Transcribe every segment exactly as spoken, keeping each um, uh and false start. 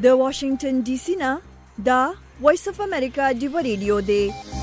د واشنگټن ډي سي نه دا وایس اف امریکا ډیو ریډیو دی.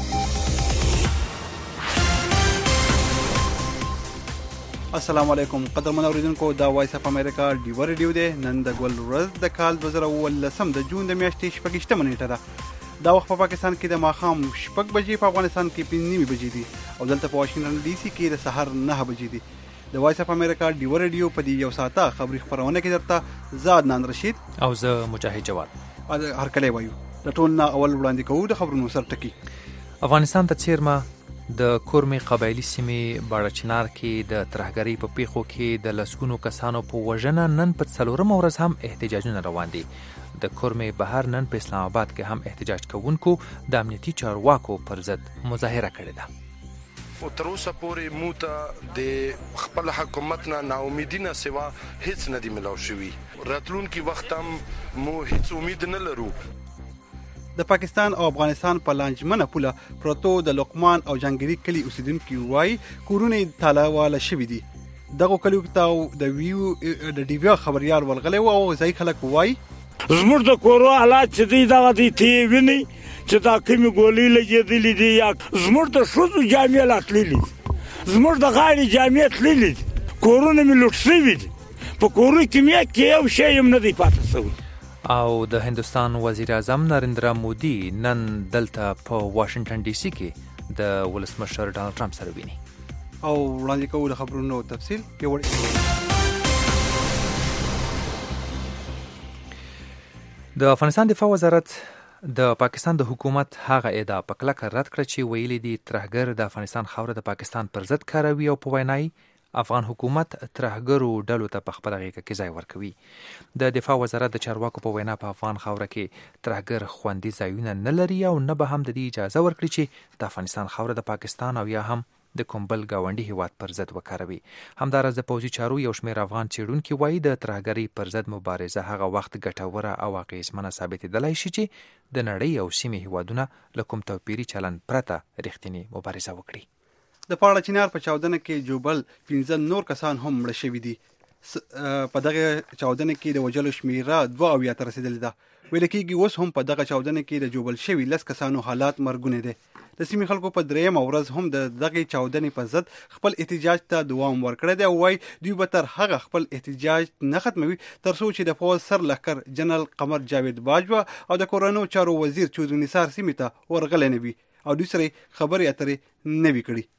السلام علیکم قدرمن اوریدونکو، دا وایس اف امریکا ډیو ریډیو دی. نن د ګل ورځ د کال دوه زره اوولسم د جون د میاشتې شپږیشتمه نیټه ده. دا وخت په پاکستان کې د ماښام شپږ بجې، په افغانستان کې پنځه نیمې بجې دي او دلته په واشنګټن ډي سي کې د سهار نهه بجې دي. د وایس اف امریکا ډیو ریډیو په دې یو ساعته خبري خبرونه کې درته زاد نان رشید او زه مجاهد جواد هر کله وایو. د ټول نه اول وړاندې کوو د خبرونو سرټکی. افغانستان ته چیرمه د کورمې قبایلی سیمې باړه چنار کې د ترهګرۍ په پیښو کې د لسګونو کسانو په وژنه نن په څلورمه ورځ هم احتجاجونه روان دي. د کورمې بهر نن په اسلام آباد کې هم احتجاج کوونکو د امنیتي چارواکو پر ضد مظاهره کړې ده. او تر اوسه پورې موږ ته د خپل حکومت نه ناامیدي نه سوا هیڅ نه دی ملاو شوي. راتلونکي وخت هم موږ هیڅ امید نه لرو. د پاکستان او افغانستان په لانجمنه پوله پروتو د لقمان او جنگيري کلی اوسیدونکو وایي کورونه تالاواله شوي دي. دغه کلیو ته د ویو د ډیویا خبريال ورغلی او ځای خلک وایي زموږ د کورو حالات چې دی دغه دی تی ویني چې دا کومې ګولۍ لګېدلې دي یا زموږ د ښځو جامې لا تللي دي، زموږ د غاړې جامې تللي دي، کورونه مې لوټ شوي دي. په کورو کې مې کې یو شی هم نه دی پاتې شوی. او د هندوستان وزیر اعظم نریندرا مودي نن دلته په واشنگټن ډي سي کې د ولسمشر ډانلډ ټرمپ سره ویني. او وړاندې کوو د خبرونو تفصیل پیوړی. د افغانستان دفاع وزارت د پاکستان د حکومت هغه ادعا په کلکه رد کړه چې ویلي دي ترهګر د افغانستان خاوره د پاکستان پر ضد کاروي او په وینای افغان حکومت ترهګرو ډلو ته په خپله غېږه کې ځای ورکوي. د دفاع وزارت د چارواکو په وینا په افغان خاوره کې ترهګر خوندي ځایونه نه لري او نه به هم د دې اجازه ورکړي چې د افغانستان خاوره د پاکستان او یا هم د کوم بل ګاونډي هیواد پر ضد وکاروي. همداراز د پوځي چارو یو شمېر افغان څېړونکي وایي د ترهګرۍ پر ضد مبارزه هغه وخت ګټوره او اغېزمنه ثابتېدلی شي چې د نړۍ او سیمې هیوادونه له کوم توپیري چلند پرته رښتینې مبارزه وکړي. د پاړه چنار په چاودنه کې جوبل پنځه نور کسان هم مړه شوي دي. په دغه چاودنه کې د وژلو شمېره دوه اویا ته رسېدلې ده. ویل کېږي اوس هم په دغه چاودنه کې د جوبل شوي لس کسانو حالات مرګونی دی. د سیمې خلکو په درېیمه ورځ هم د دغې چاودنې په ضد خپل احتجاج ته دوام ورکړی دی او وایي دوی به تر هغه خپل احتجاج نه ختموي تر څو چې د پوځ سر لښکر جنرال قمر جاوید باجوه او د کورنیو چارو وزیر چودري نثار سیمې ته ورغلی نه وي او دوی سره خبرې اترې نه وي کړي.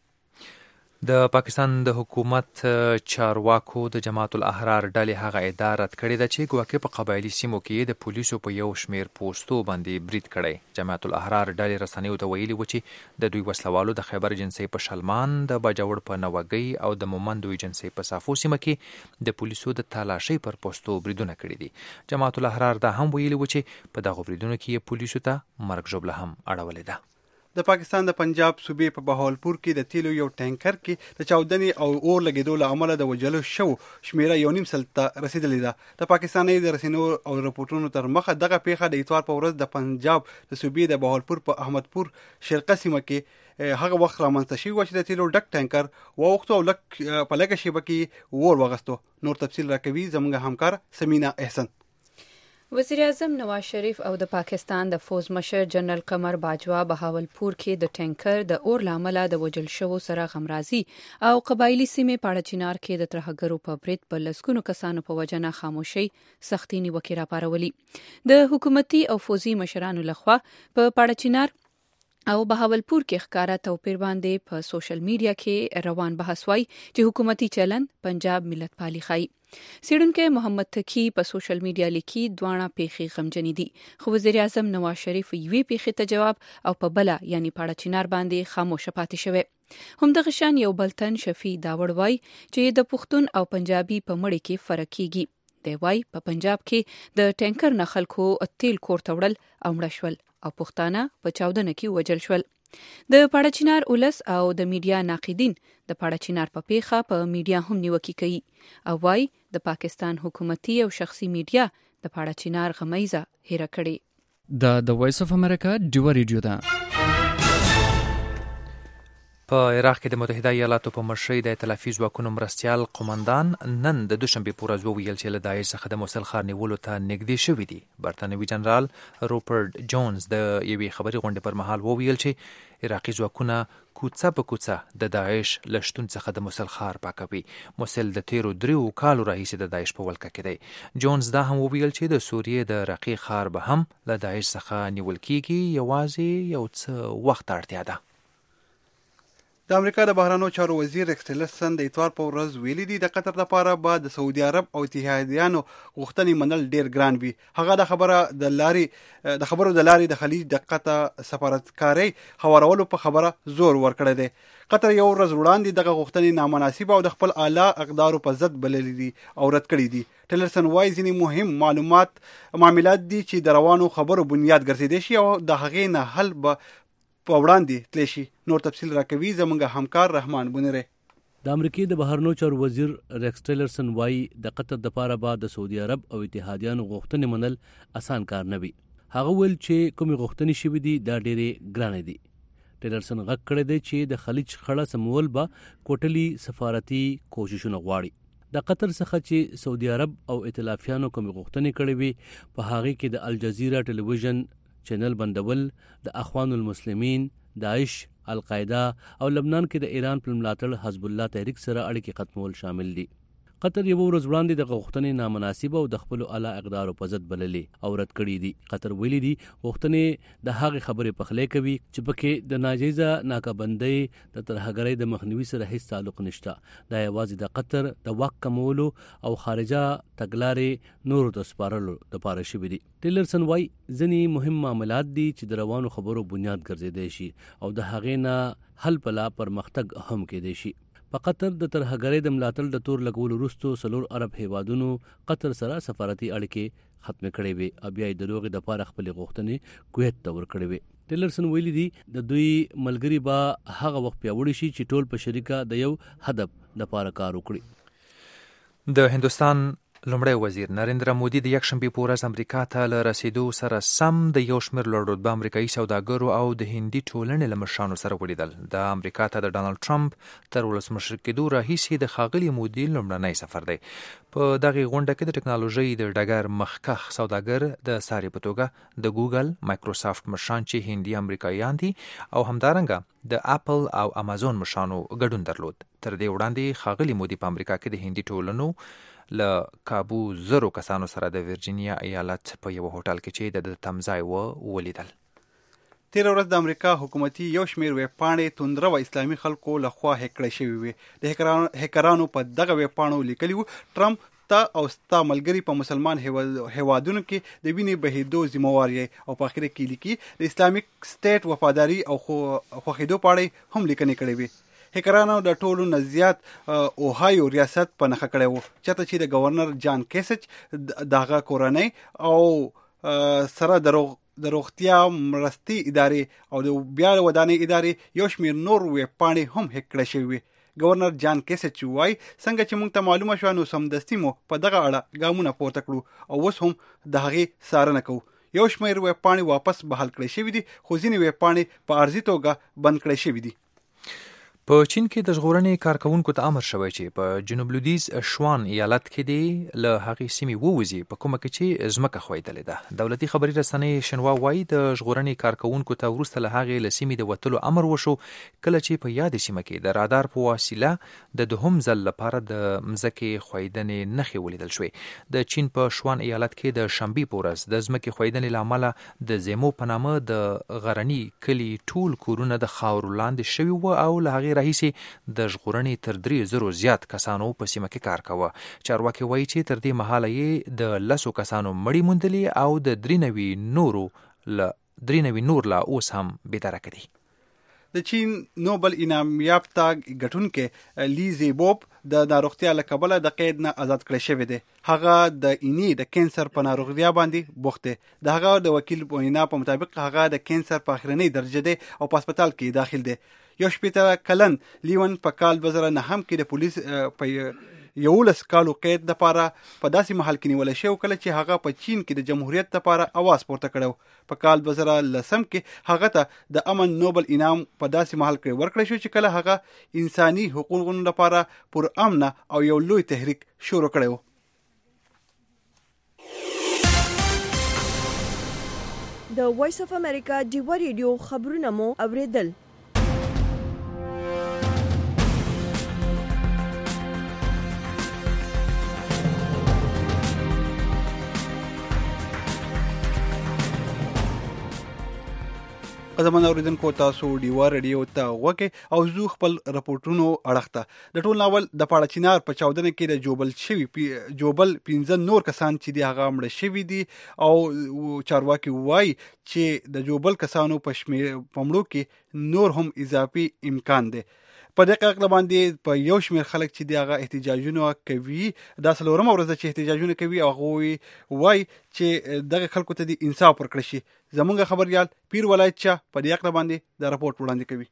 د پاکستان د حکومت چارواکو د جماعت الاحرار ډلې هغه ادعا رد کړې ده چې ګواکې په قبایلي سیمو کې د پولیسو په یو شمېر پوستو باندې برید کړی. جماعت الاحرار ډلې رسنیو ته ویلي و چې د دوی وسلوالو د خیبر ایجنسۍ په شلمان، د باجوړ په نوګۍ او د مومندو ایجنسۍ په صافو سیمه کې د پولیسو د تالاشۍ پر پوستو بریدونه کړي دي. جماعت الاحرار دا هم ویلي و چې په دغو بریدونو کې پولیسو ته مرګ ژوبله هم اړولې ده. د پاکستان د پنجاب صوبې په بهاولپور کې د تیلو یو ټانکر کې د چاودنې او اور لګېدو له امله د وژلو شو شمېره یو نیم سل ته رسېدلې ده. د پاکستاني د رسنیو او رپورټونو تر مخه دغه پیښه د اتوار په ورځ د پنجاب د صوبې د بهاولپور په احمدپور شرقه سیمه کې هغه وخت رامنځته شوي و چې د تیلو ډک ټانکر واوښتو او لک په لږه شیبه کې اور وغوښتو. نور تفصیل راکوي زموږ همکار سمینا احسن. وزیر اعظم نواز شریف او د پاکستان د فوز مشر جنرال قمر باجوا بهاولپور کې د ټانکر د اور لامل د وجل شوو سره غمرازي او قبایلی سیمې پاړه چنار کې د ترهګرو په برید په لسګونو کسانو په وجنه خاموشي سختي نیوکې راپارولي. د حکومتي او فوزي مشرانو لخوا په پاړه چنار او بهاولپور کې ښکارا توپیر باندې په سوشل میډیا کې روان بحث وای چې حکومتي چلن پنجاب ملت پالي خای. سیډونکو محمد تکی په سوشل میډیا لیکي دواړه پیښې غمجنې دي، خو وزیر اعظم نواز شریف یوې پیښې ته جواب او په بله یعنی پاړه چنار باندې خاموشه پاتې شوی. همدغه شان یو بلتن شفیع داوړ وای چې د پښتون او پنجابي په مړی کې فرق کیږي. دی وای په پنجاب کې د ټانکر نه خلکو تیل کور ته وړل او مړه شول او پښتانه په چاودنه کې وژل شول. د پاړه چنار ولس او د میډیا ناقدین د پاړه چنار په پیښه په میډیا هم نیوکې کوي او وای د پاکستان حکومتي او شخصي میډیا د پاړه چنار غمیزه هېره کړې. د د وایس اف امریکا ډیو ریډیو ده. په عراق کې د متحده ایالاتو په مشرۍ د ائتلافي ځواکونو مرستیال قومندان نن د دوشنبې په ورځ وویل چې له داعش څخه د موصل ښار نیولو ته نږدې شوي دي. برتانوي جنرال روپرټ جونز د یوې خبري غونډې پر مهال وویل چې عراقي ځواکونه کوڅه په کوڅه د داعش له شتون څخه د موصل ښار پاکوي. موصل د تیرو دریو کالو راهیسې د داعش په ولکه کې دی. جونز دا هم وویل چې د سوریې د رقیق ښار به هم له داعش څخه نیول کیږي، یوازې یو څه وخت اړتیا ده. د امریکا د بهرانو چارو وزیر ریکس ټیلرسن د اتوار په ورځ ویلي دي د قطر لپاره به د سعودي عرب او اتحادیانو غوښتنې منل ډیر ګران وي. هغه د خبره د لارې د خبرو د لارې د خلیج د قطر سفارتکارۍ هوارولو په خبره زور ورکړی دی. قطر یو ورځ وړاندې دغه غوښتنې نامناسبه او د خپل اعلی اقدارو په ضد بللې دي او رد کړي دي. ټیلرسن وایي ځینې مهم معلومات معاملات دي چې د روانو خبرو بنیاد ګرځېدای شي او د هغې نه حل به په وړاندې تللی شي. نور تفصیل راکوي زموږ همکار رحمان بنیره. د امریکای د بهرنیو چارو وزیر ریکس ټیلرسن وایي د قطر د پاره به د سعودي عرب او اتحادیانو غوښتنې منل اسان کار نه وي. هغه ویل چې کومې غوښتنې شوي دي دا ډېرې ګرانې دي. ټیلرسن غږ کړی دی چې د خلیج خړه سمول به کوټلي سفارتي کوششونه غواړي. د قطر څخه چې سعودي عرب او ائتلافیانو کومې غوښتنې کړې وي په هغې کې د الجزیره ټلویزیون چینل بندول، د اخوان المسلمین، داعش، القاعده او لبنان کې د ایران پر ملاتړ حزب الله تحریک سره اړیکې ختمول شامل دي. قطر یو ورځ وړاندې د غوښتنې نامناسبه او د خپل اعلی اقدارو په ضد بللې او رد کړي دي. قطر ویلي دي غوښتنې د هغې خبرې پخلی کوي چې پکې د ناجیزه ناکابندۍ د ترهګرۍ د مخنیوي سره هیڅ تعلق نشته. دا یوازې د قطر د واک کمولو او خارجه تګلارې نورو ته سپارلو لپاره شوي دي. ټیلرسن وایي ځینې مهم معاملات دي چې د روانو خبرو بنیاد ګرځېدای شي او د هغې نه حل په لا پرمختګ هم کېدای شي. په قطر د ترهګرۍ د ملاتړ د تور لګولو وروسته څلور عرب هیوادونو قطر سره سفارتي اړیکې ختم کړې وي او بیا یې د روغې دپاره خپلې غوښتنې کویت ته ورکړې وي. ټیلرسن ویلي دي د دوی ملګري به هغه وخت پیاوړي شي چې ټول په شریکه د یو هدف لپاره کار وکړي. د هندوستان لومړی وزیر نریندرا مودي د یکشنبې په ورځ امریکا ته له رسیدو سره سم د یو شمېر لوړ رتبه امریکایي سوداګرو او د هندي ټولنې له مشرانو سره ولیدل. د امریکا ته د ډانلډ ټرمپ تر ولسمشر کېدو راهیسې د ښاغلي مودي لومړنی سفر دی. په دغې غونډه کې د ټکنالوژۍ د ډګر مخکښ سوداګر د ساري په توګه د ګوګل، مایکروسافټ مشران چې هندي امریکایان دي او همدارنګه د اپل او امازون مشرانو ګډون درلود. تر دې وړاندې ښاغلي مودي په امریکا کې د هندي ټولنو له کابو زرو کسانو سره د ورجینیا ایالت په یو هوټل کې چې د تمځای و ولیدل. تیر ورځ د امریکا حکومتي یو شمېر ویبپاڼې توندره و اسلامي خلکو لخوا هیک کړی شوي وي. د هیکرانو په دغه ویبپاڼو لیکلي وو ټرمپ ته او ستا ملګري په مسلمان هیوادونو کې د وینې بهېدو ذمهوار یې او په اخر کې لیکي د اسلامیک سټیټ وفاداري او خوښېدو په اړه هم لیکنې کړې وي. هیکرانو د ټولو نه زیات اوهایو ریاست په نښه کړی و چېرته چې د گورنر جان کیسچ د هغه کورنۍ او سره د روغتیا مرستې ادارې او د بیا ودانۍ ادارې یو شمېر نور ویبپاڼې هم هیک کړی شوي وي. گورنر جان کیسچ وایي څنګه چې موږ ته معلومه شوه نو سمدستي مو په دغه اړه ګامونه پورته کړو او اوس هم د هغې څارنه کوو. یو شمېر ویبپاڼې واپس بحال کړی شوي دي خو ځینې ویبپاڼې په عرضي توګه بند کړی شوي دي. په چین کې د ژغورنې کارکونکو ته امر شوی چې په جنوب لویدیځ شوان ایالت کې دی له هغې سیمې ووځي په کومه کې چې ځمکه ښویدلې ده. دولتي خبري رسنۍ شنوا وایي د ژغورنې کارکونکو ته وروسته له هغې له سیمې د وتلو امر وشو کله چې په یادې سیمه کې د رادار په وسیله د دوهم ځل لپاره د مځکې ښویدنې نښې ولیدل شوې. د چین په شوان ایالت کې د شنبې په ورځ د ځمکې ښویدنې له امله د زیمو په نامه د غرني کلي ټول کورونه د خاورو لاندې شوي وو او له هغې راهیسې د ژغورنې تر درې زرو زیات کسانو په سیمه کې کار کاوه. چارواکي وایي چې تر دې مهاله یې د لسو کسانو مړي موندلي او د درې نوي نورو له درې نوي نور لا اوس هم بېدرکه دي. د چین نوبل انعام یافته ګټونکی لی زیبوب د ناروغتیا له کبله د قید نه آزاد کړی شوی دی. هغه د اینې د کینسر په ناروغتیا باندې بوخت دی. د هغه د وکیل وینا په مطابق هغه د کینسر په اخرنۍ درجه دی او په هسپتال کې داخل دی. یو شپېته کلن لیون په کال دوه زره نهم کې د پولیس په یولس کالو قید لپاره په داسې محل کې نیول شوی کله چې هغه په چین کې د جمهوریت لپاره اواز پورته کړو. په کال دوه زره لسم کې هغه ته د امن نوبل انعام په داسې محل کې ورکړی شو چې کله هغه انساني حقوقو لپاره پر امن او یو لوی تحریک شروع کړی و. د وایس اف امریکا ډیوا ریډیو خبرونه مو اوریدل. قدمن اوریدونکو تاسو ډیوا ریډیو ته غوږی او زو خپل رپورټونو اړخته د ټول ناول د پاړه چینار په چاودنه کې د جوبل شوی پی جوبل پنځه نور کسان چې دی هغه مړ شوی دي او چارواکي وایي چې د جوبل کسانو په شمیر پمړو کې نور هم اضافي امکان دی. په دغه اقل باندې په یو شمیر خلک چې دی هغه احتجاجونه کوي دا څلورمه ورځ چې احتجاجونه کوي او هغه وایي چې دغه خلکو ته د انصاف ورکړي شي. زمونږ خبريال پیر ولایت چا په دې اقل باندې د راپورټ وړاندې کوي.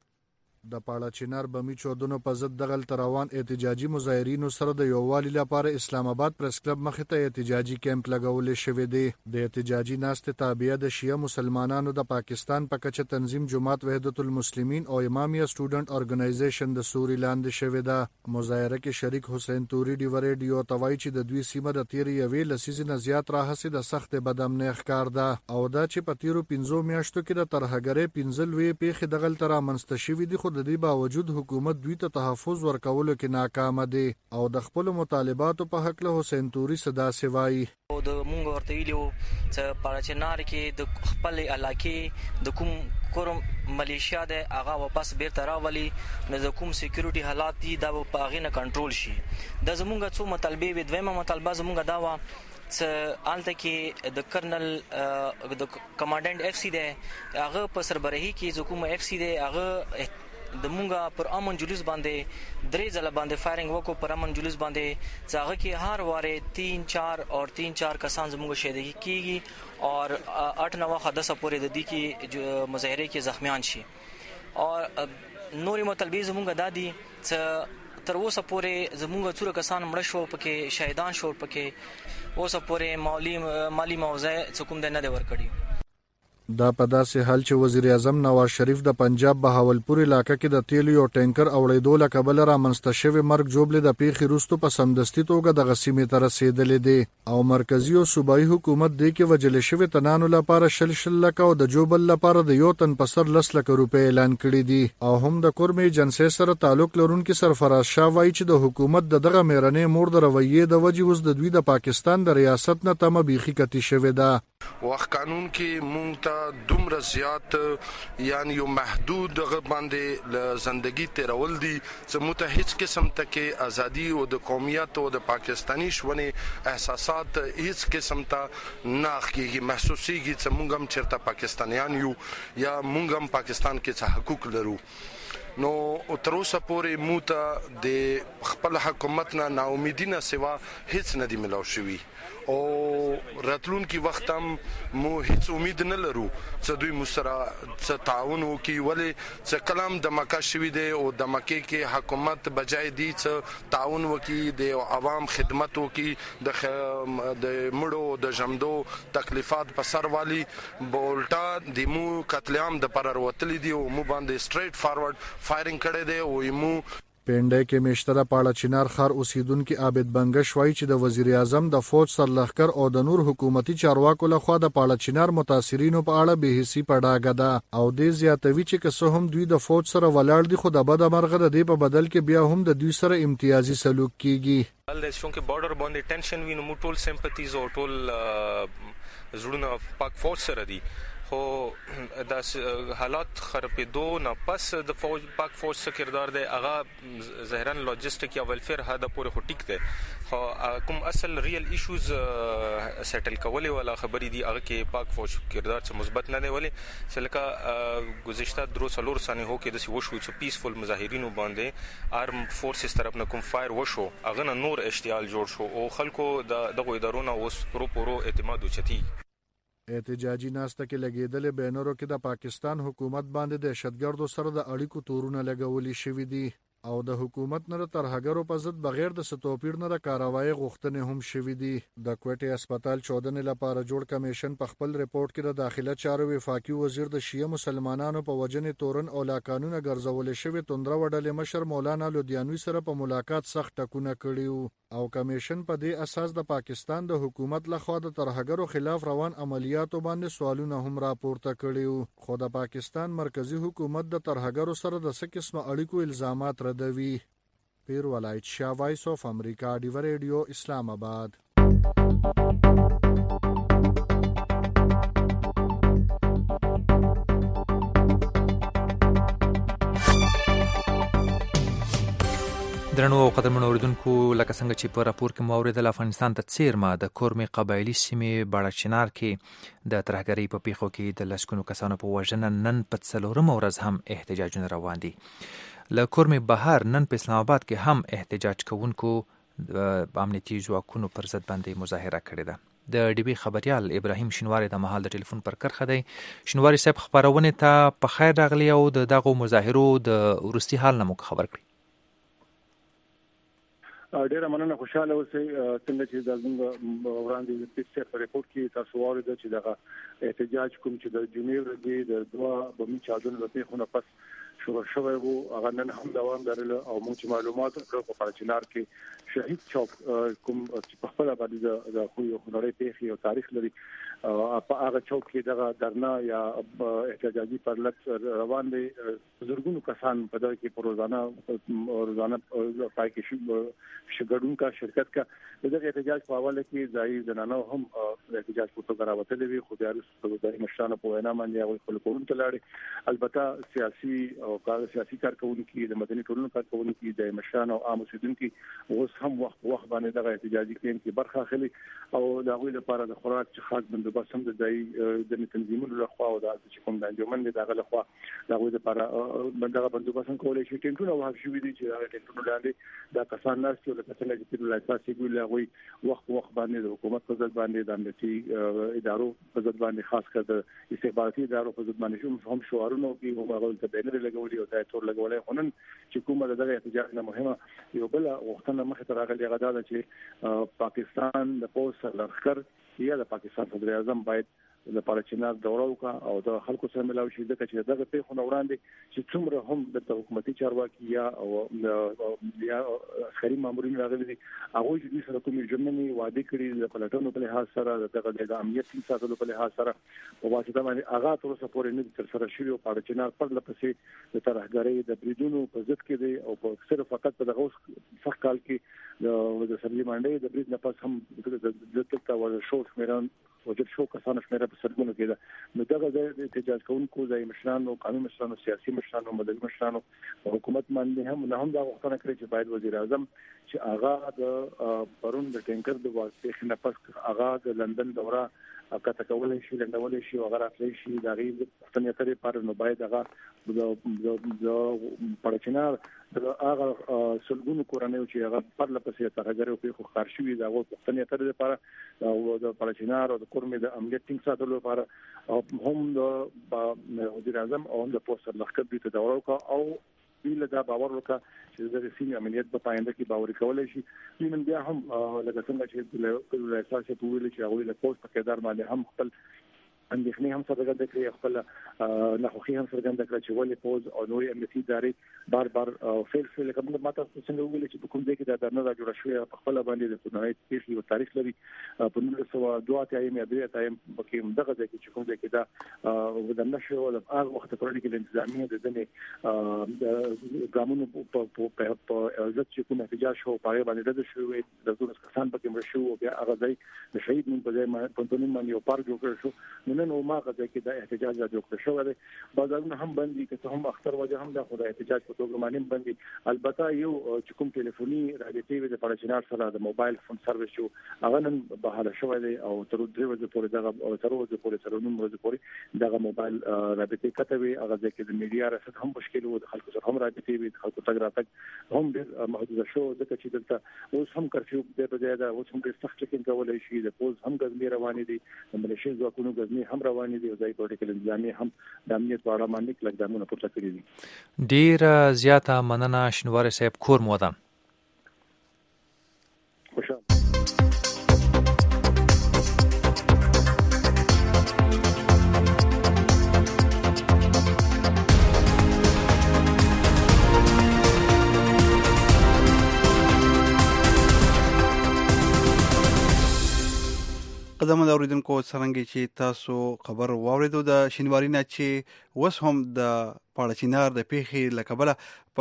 د پاړه چینار بمی چودنو په ضد دغل روان احتجاجي مظاهرینو سره د یووالي لپاره اسلام آباد پریس کلب مخې ته احتجاجي کیمپ لګول شوی دی. د احتجاجي ناستې تابعه د شیعه مسلمانانو د پاکستان په کچه تنظیم جماعت وحدت المسلمین او امامیه سټوډنټ ارګنایزیشن د سوري لاندې شوی ده. مظاهره کې شریک حسین توري ډیوا ریډیو توای چې د دوی سیمه د تیری یوې لسیزې نه زیات راهسي د سخت بدامنۍ ښکار ده او دا چې په تیرو پنځو میاشتو کې د ترهګرۍ پنځه لوی پیښې دغل تر منځته شوي دي خو د دې باوجود حکومت دوی ته تحفظ ورکولو کې ناکام دي او د خپل مطالباتو په حق له حسین توري صدا سوای او د مونږ ورته ویلو چې پاړه چینار کې د خپل علاقې د کوم کوم ملیشیا د هغه واپس بیرته راولي نو د کوم سکیورټي حالات دي دا په هغه نه کنټرول شي. د زمونږ څو مطالبه وي دویمه مطالبه زمونږ دا و چې آلته کې د کرنل د کمانډنټ اف سی دی هغه په سربراهي کې د کوم اف سی دی هغه د مونږه پر امن جلوس باندې درې ځله باندې فایرنګ وکړو پر امن جلوس باندې ځاغه کې هر واره تین چار اور تین چار کسان زموږ شهیدګي کیږي اور اټ نو حادثه پورې د دې کې مظاهره کې زخمیان شي اور نوري مطالبه زموږ دادي چې تر اوسه پورې زموږ څوره کسان مړ شو پکې شهیدان شو پکې اوسه پورې مالی مالی موضوع حکومت نه دی ورکړي. دا په داسې حال چې وزیر اعظم نواز شریف د پنجاب بهاولپور علاقې کې د تیلو یو ټینکر اوړېدو له کبله رامنځته شوی مرګ جوړلې د پیښې وروسته په سمدستي توګه د غسیمې ته رسېدلې دي او مرکزی او صوبایي حکومت دی کې وجل شوی تنانو لپاره شل شل لکه او د جوبل لپاره د یو تن په سر لس لکه روپۍ اعلان کړي دي او هم د کورمې جنسې سره تعلق لرونکي سرفراز شاه وایي چې د حکومت د دغه میرنې مور د رویې د وجې اوس د دوی د پاکستان د ریاست نه تمه بیخي کتی شوې ده. وخت قانون کې مونږ ته دومره زیات یعنی یو محدود باندې ل زندگی تیرول دي چې مو ته هیڅ قسم ته کې ازادي او د قومیت او د پاکستانی شونه احساسات هیڅ قسم ته نه کېږي محسوسيږي چې مونږ هم چیرته پاکستانیان یو یا مونږ هم پاکستان کې څه حقوق لرو. نو تر اوسه پورې مو ته د خپل حکومت نه نا امیدي نه سوا هیڅ نه دی ملو شوی او راتلون کې وخت هم مو هیڅ امید نه لرو چې دوی مسره څه تعاون وکړي ولې چې کلام د مکه شوی دی او د مکه کې حکومت بجای دی چې تعاون وکړي د عوام خدمت وکړي د د مړو د جمدو تکلیفات په سر والی بولټا د مو قتل عام د پر وروتلې دی او مو باندې سټریټ فارورډ فایرینګ کړي دی او مو پینډای کې مشتره پاړه چینار خار اوسیدونکو عابد بنگش وایي چې د وزیر اعظم د فوج سرلښکر او د نور حکومتي چارواکو لخوا د پاړه چینار متاثرینو په اړه به حسي پډاګه ده او د زیاتوي چې که هم دوی د فوج سره ولاړ دي خو د بد مرغه د دې په بدل کې بیا هم د دوی سره امتیازي سلوک کیږي. ول د شونکه بارډر باندې ټینشن وینو موټول سمپاتیز او ټول زړونه پاک فوج سره دي خو د حالات خرابېدو نه پس د فوج پاک فوج څخه کردار دی هغه ظاهرا لاجستیک یا ویلفیر هدا پورې خو ټیک دی خو کوم اصل ریل ایشوز سیټل کولې ولا خبرې دي هغه کې پاک فوج کردار څه مثبت نه دی ولې چې لکه گذشته درو څلور سنې هو کې د وشو چې پیسفل مظاهرینو باندې آرم فورسز طرف نه کوم فایر وشو هغه نه نور اشتعال جوړ شو او خلکو د دغه ادارونو اوس پرو پرو اعتماد وچتی. احتجاجي ناسته کې لګیدلې بینرو کې د پاکستان حکومت باندې د دهشتګردو سره د اړیکو تورونه لګولې شوې دي. او د حکومت نه ترهګرو په ضد بغیر د ستوپیر نه کاروایی غوښتنې هم شوې دي. د کوټې هسپتال چودنې لپاره جوړ کمیشن په خپل ریپورت کې د داخله چارو وفاقي وزیر د شیعه مسلمانانو په وجنې تورن او لا قانون ګرځول شوی توندره وډلې مشر مولانا لودیانوي سره په ملاقات سخت ټکونه کړیو او کمیشن په دې اساس د پاکستان د حکومت لخوا د ترهګرو خلاف روان عملیاتو باندې سوالونه هم راپورته کړیو. خو د پاکستان مرکزی حکومت د ترهګرو سره د څه قسمه اړیکو الزامات ردوي. پیر ولایت شاه، وایس اف امریکا، ډیو ریډیو، اسلام آباد. درنو او قدرمنو اوریدونکو، لکه څنګه چې په راپور کې مو اوریدل، افغانستان ته څیرمه د کورمې قبایلي سیمې باړه چنار کې د ترهګرۍ په پیښو کې د لسګونو کسانو په وژنه نن په څلورمه ورځ هم احتجاجونه روان دي. له کورمې بهر نن په اسلام آباد کې هم احتجاج کوونکو د امنیتي ځواکونو پر ضد باندې مظاهره کړې ده. د ډي بي خبريال ابراهیم شینواری د مهال د ټلیفون پر کرخه دی. شینواری صاحب، خبرونه ته په خیر راغلی او دغه مظاهرو د ورستي حال نه مو خبر کړی. ډیره مننه، خوشاله اوسئ. څنګه چې د زموږ وړاندې د پیسې په ریپورت کې تاسو واورئ چې دغه احتجاج کوم چې د جنیو ورځې د دوه بمي چاودنو د پیښو خونه پس شروع شوی وو، هغه نن هم دوام لرله او موږ معلومات کړو په پارچنار کې شهید چوک کوم چې په خپل باندې د خو یو هنري پیښې او تاریخ لري، په هغه چوک کې دغه درنا یا احتجاجي پرلط روان دي. بزرګونو کسان په دغه کې پروزانه روزانه پای کې شګړون کا شرکت کا دغه احتجاج په حواله کې ځای زنانو هم احتجاج په توګه راوتلې وي، خو د ارس مشرانو په وینا باندې هغه خپل کورن تلاړي. البته سیاسي او کار سیاسي کارکونکو د مدني ټولنو کارکونکو د مشرانو او عام اوسیدونکو اوس هم وخت وخت باندې دغه احتجاجي کین کې برخه اخلي او د هغوی لپاره د خوراک چې خاص بندوبست هم د ځای د تنظیمونو لخوا او د چې کوم د انجمن دغه لخوا د هغوی لپاره دغه بندوبست کولای شي. ټینټونه وهل شوي دي چې هغه ټینټونه لاندې د کسان ناست او د کسان چې په لاساسي ګول هغوی وخت وخت باندې د حکومت په ځل باندې د امنیتي ادارو په ځل باندې خاص کر د استخباراتي ادارو په ځل باندې هم شعارونه کوي او هغه ته بینر لګولي او ځای تور لګولای. خو نن چې کومه دغه احتجاج نه مهمه یو بل وختونه مخه تر راغلي هغه دا چې پاکستان د پوس لخر یا د پاکستان صدر اعظم باید د پارچنار دوره وکا او د خلکو سره ملاوي شي د چې دغه پیښو وړاندې چې څومره هم د حکومتي چارواکي یا او یا خري مامورین راغلي دي هغه چې د سره کومې جرمني وعده کړی د پلاتونو په لحاظ سره دغه د امنیت ساتلو په لحاظ سره په واسطه باندې هغه تر اوسه پورې نه تر سره شوی او پارچنار پر لپسې د ترهګرۍ د بریدونو په ضد کې دی او په صرف فقط په دغه څخه کال کې د سرلي منډي د برید نه پس هم د دلته ول شو شمیران وجد شو کسان شمیره په سرګونو کې ده. نو دغه د احتجاج کوونکو ځای مشرانو، قانوني مشرانو، سیاسي مشرانو، مدني مشرانو حکومت باندې هم نه هم دا غوښتنه کړې چې باید وزیر اعظم چې هغه د پرون د ټینکر د واقعې نه پس هغه د لندن دوره کته کولای شي لندولای شي او هغه راتلی شي د غي پښتنې ترې پر نو باید هغه د پړچنار د هغه سلګونو کورنۍ چې هغه پر لپسې ترهګرۍ په خو خار شوی دا هغه پښتنې ترې پر او د پړچنار او د کورمې د امنیت ټینګ ساتلو لپاره هم د وزیر اعظم او د پوسټر لخر دې ته دوره او ویل دا باور وکړه چې د سیمې امنیت په پاینده کې باور کولای شي. نن بیا هم لکه څنګه چې د اساسي په ویل چې هغه له پوسټ په کېدار باندې هم خپل اندېښنې هم څرګنده کړې، خپل ناخوښي هم څرګنده کړه چې ولې پوز او نورې امنیتي ادارې بار بار فیل فیل کوم ماته څنګه ویل چې په کوم ځای کې دا درنه را جوړ شوې په خپل باندې د خدای پیښې او تاریخ لري. په نولس سوه دوه اتیا یا درې اتیا کې دغه ځای کې کوم ځای کې دا ودانه شو او هغه وخت پر کې د انتظامیه د ځنې ګامونو په عزت چې کوم احتجاج شو په اړه باندې د شوې د ټول کسان پکې مړ شو او بیا هغه ځای د شهید نوم په ځای پنځونیم باندې یو پارک جوړ شو. نن نو ما غږی کې د احتجاج را جوړ شو دی، بازارونه هم بندي که هم اختر وجه هم د خدای احتجاج په توګه باندې بندي. البته یو چې کوم ټلیفوني رابطې وي د پړچنار سره د موبایل فون سرویس شو هغه نن بهاله شوی دی او تر درې ورځې پورې دغه تر ورځې پورې تر نوم ورځې پورې دغه موبایل رابطې کته وي. هغه ځکه د میډیا رسد هم مشکل وو، د خلکو سره هم رابطې وي، د خلکو تګ راتګ هم ډېر محدود شو ځکه چې دلته اوس هم کرفیو د په ځای دا اوس هم ډېر ماسټرکینګ کولای شي، د پوز هم غزنی روانې دي، د ملیشیا ځواکونو غزنی هم روانې دي او ځای پولیټیکل انتظامیه هم د امنیت په اړه باندې کلک ګامونه پورته کړي دي. ډیر زیاته مننه شنواری صاحب. کور مو ودان. خوشاله قدمه د اوریدونکو څرنګه چې تاسو خبر واوریدو د شینواري نه چې وس هم د پاړچینار د پیښې لکبله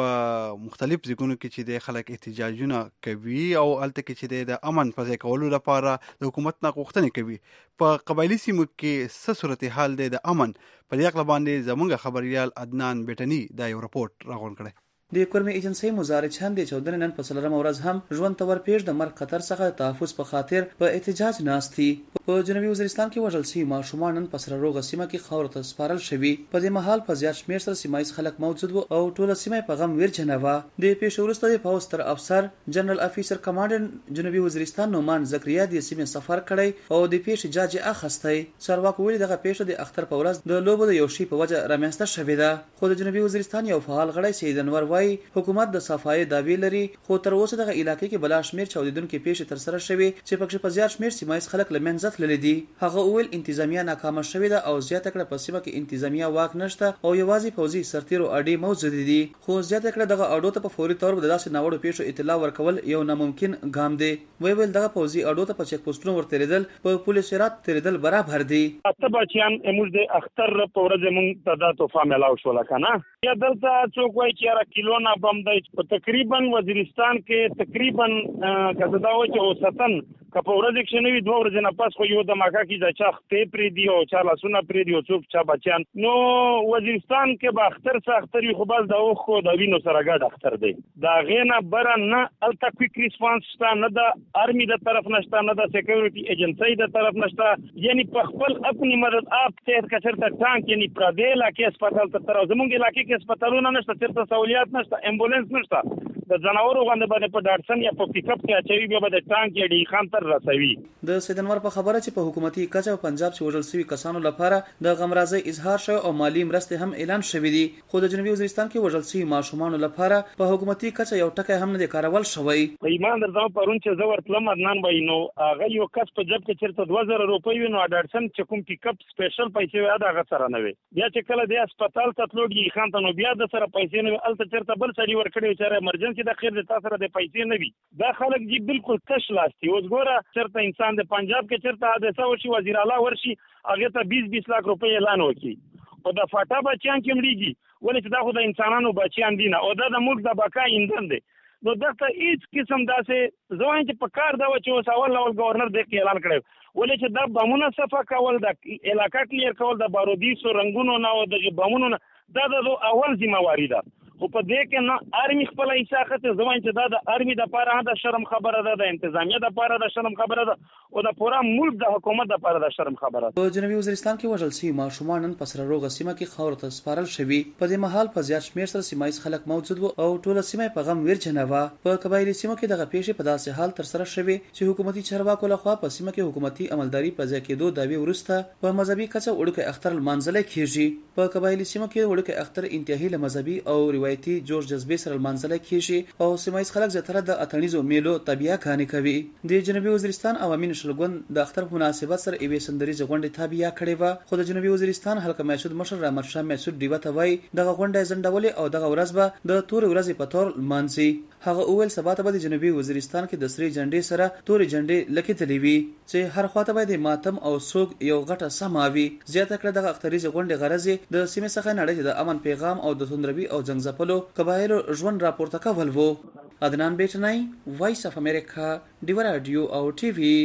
په مختلف ځایونو کې چې د خلک احتجاجونه کوي او الته کې چې د امن په ځای کولو لپاره د حکومت نه غوښتنې کوي. په قبایلی سیمو کې څه صورتحال دی د امن په دې اړه باندې زموږ خبريال عدنان بیٹنی دا یو رپورټ راغون کړی. د کورمي ایجنسی مزارع چند د چودنې نن په څلورمه ورځ هم ژوند تور پیښ د مرګ خطر څخه تحفظ په خاطر په احتجاج ناستي. په جنوبي وزیرستان کې وژل شوي ماشومان نن په سره روغه سیمه کې خاورو ته سپارل شوي. په دې مهال په زیات شمېر سره سیمایي خلک موجود وو او ټوله سیمه په غم ویرجنه وه. د پیښې وروسته د پوځ ستر افسر جنرال افیسر کمانډنټ جنوبي وزیرستان نومان زکریا د سیمې سفر کړی او د پیښې جاج اخستی. چارواکو ویلي دغه پیښه د اختر په ورځ د لوبو د یو شي په وجه رامنځته شوې ده. خو د جنوبي وزیرستان یو فعال غړی سید انور وایي حکومت د صفایي دعوی لري خو تر اوسه دغه علاقې کې بلا شمیر چاودیدونکو پیښې تر سره شوي چې پکې په زیات شمیر سیمایي خلک لمنځه تللي دي. هغه ویل انتظامیه ناکامه شوې ده او زیاته کړه په سیمه کې انتظامیه واک نشته او یوازې پوځي سرتیرو اډې موجود دي. خو زیاته کړه دغه اډو ته په فوري تور د داسې ناوړو پیښو اطلاع ورکول یو ناممکن ګام دی. وی ویل دغه پوځي اډو ته په چک پوسټونو ورتېریدل په پولیس رات تېریدل برابر دي. اته بچیان موږ د اختر په ورځ موږ ته د توفه ملاو شو لکنه یا دلته څوک وایي چې را کیلو نه بم دی. تقریبا وزیرستان کې تقریبا کله دا و چې اوسطن کپه ورځ کې نوې دوه ورځې نه پس خو یو د ماکا کې د چا خپې پرې دی او چا لاسونه پرې دی او څوک چا بچیان. نو وزیرستان کې به اختر څه اختر خو بس د اوخ خو د وینو سره ګډ اختر دی. دا غینه بره نه الته کویک ریسپانس شته، نه د آرمی د طرف نشته، نه د سکیورټي ایجنسی د طرف نشته. یعنی په خپل خپل مدد اپ ته کچرته ټانک یعنی پر دې علاقې هسپتال ته تر زمونږ علاقې کې هسپتالونه نشته، چیرته سہولیات نشته، امبولانس نشته. د جناورو باندې باندې په ډاټسن یا په پیک اپ کې اچوي به د ټانک یا د خان تر رسوي. د سیدنور په خبره چې په حکومتي کچه په پنجاب چې وژل شوي کسانو لپاره د غمرازي اظهار شوی او مالی مرستې هم اعلان شوې دي. خو د جنوبي وزیرستان کې وژل شوي ماشومان لپاره په حکومتي کچه یو ټکی هم نه کارول شوی. په ایمان درځم پرون چې زور تلم عدنان بینو هغه یو کس په جب کې چیرته دوه زره روپۍ وینو ډاټسن چې کوم پیک اپ سپیشل پیسې وای دا غسر نه وي. بیا چې کله د هسپتال ته تلوږي خان ته نو بیا د سره پیسې نه الته چیرته بل سړي ورکړي چې ایمرجنسي د خیر د تاسو د پیسې نه وي. دا خلک جی بالکل تش لاستی. اوس ګوره چیرته انسان د پنجاب کې چیرته حادثه وشي وزیر اعلی ورشي هغه ته بیس بیس لک روپۍ اعلان وکړي او د فاټا بچیان کې مړيږي ولې چې دا خو د انسانانو بچیان دي نه او دا د ملک د بقا ایندن دي. نو دغه هیڅ قسم داسې ځوان چې په کار دا و چې اوس اول اول گورنر د اعلان کړو ولې چې دا بمونه صفه کول د علاقې کلیر کول د بارودیسو رنگونو نه او د بمونو دا د اول ذمہواری ده. خو په دې کې نه آرمی خپل حساب ته ځوان چې دا د آرمی د پاره د شرم خبره ده، د انتظامیه د پاره د شرم خبره ده او د پورا ملک د حکومت د پاره د شرم خبره ده. په جنوبي وزیرستان کې وژل شوي ماشومان نن په سره روغه سیمه کې خاورو ته سپارل شوي. په دې مهال په زیات شمېر سره سیمایي خلک موجود وو او ټوله سیمه په غم ویرجنه وه. په قبایلي سیمو کې دغه پیښې په داسې حال تر سره شوي چې حکومتي چارواکو لخوا په سیمه کې حکومتي عملداري په ځای کېدو دعوی وروسته په مذهبي کچه وړوکی اختر لمانځلی کېږي. په قبایلي سیمو کې وړوکی اختر انتهایی له مذهبي او روایتي جوړ جذبې سره لمانځل کېږي او سیمایي خلک زیاتره د اتڼیزو میلو طبیعه کانې کوي. د جنوبي وزیرستان عوامي نشلګوند د اختر په مناسبت سره یوې سندریزې غونډې طبیعه کړې وه. خو د جنوبي وزیرستان حلقه مسعود مشر رحمت شاه مسعود ډیوه ته وایي دغه غونډه ځنډولې او دغه ورځ به د تورې ورځې په تور لمانځي. هغه وویل سبا ته به د جنوبي وزیرستان کې د سرې جنډې سره تورې جنډې لکېدلې وي چې هر خواته به د ماتم او سوګ یو غټه سمه وي. زیاته کړه دغه اختریزې غونډې غرض د سیمې څخه نړۍ د امن پیغام او د توندروي او جنګ ځپلو قبایلو ژوند راپورته کول وو. عدنان بیٹنی، وایس اف امریکا، ډیوه رادیو او ټي وي.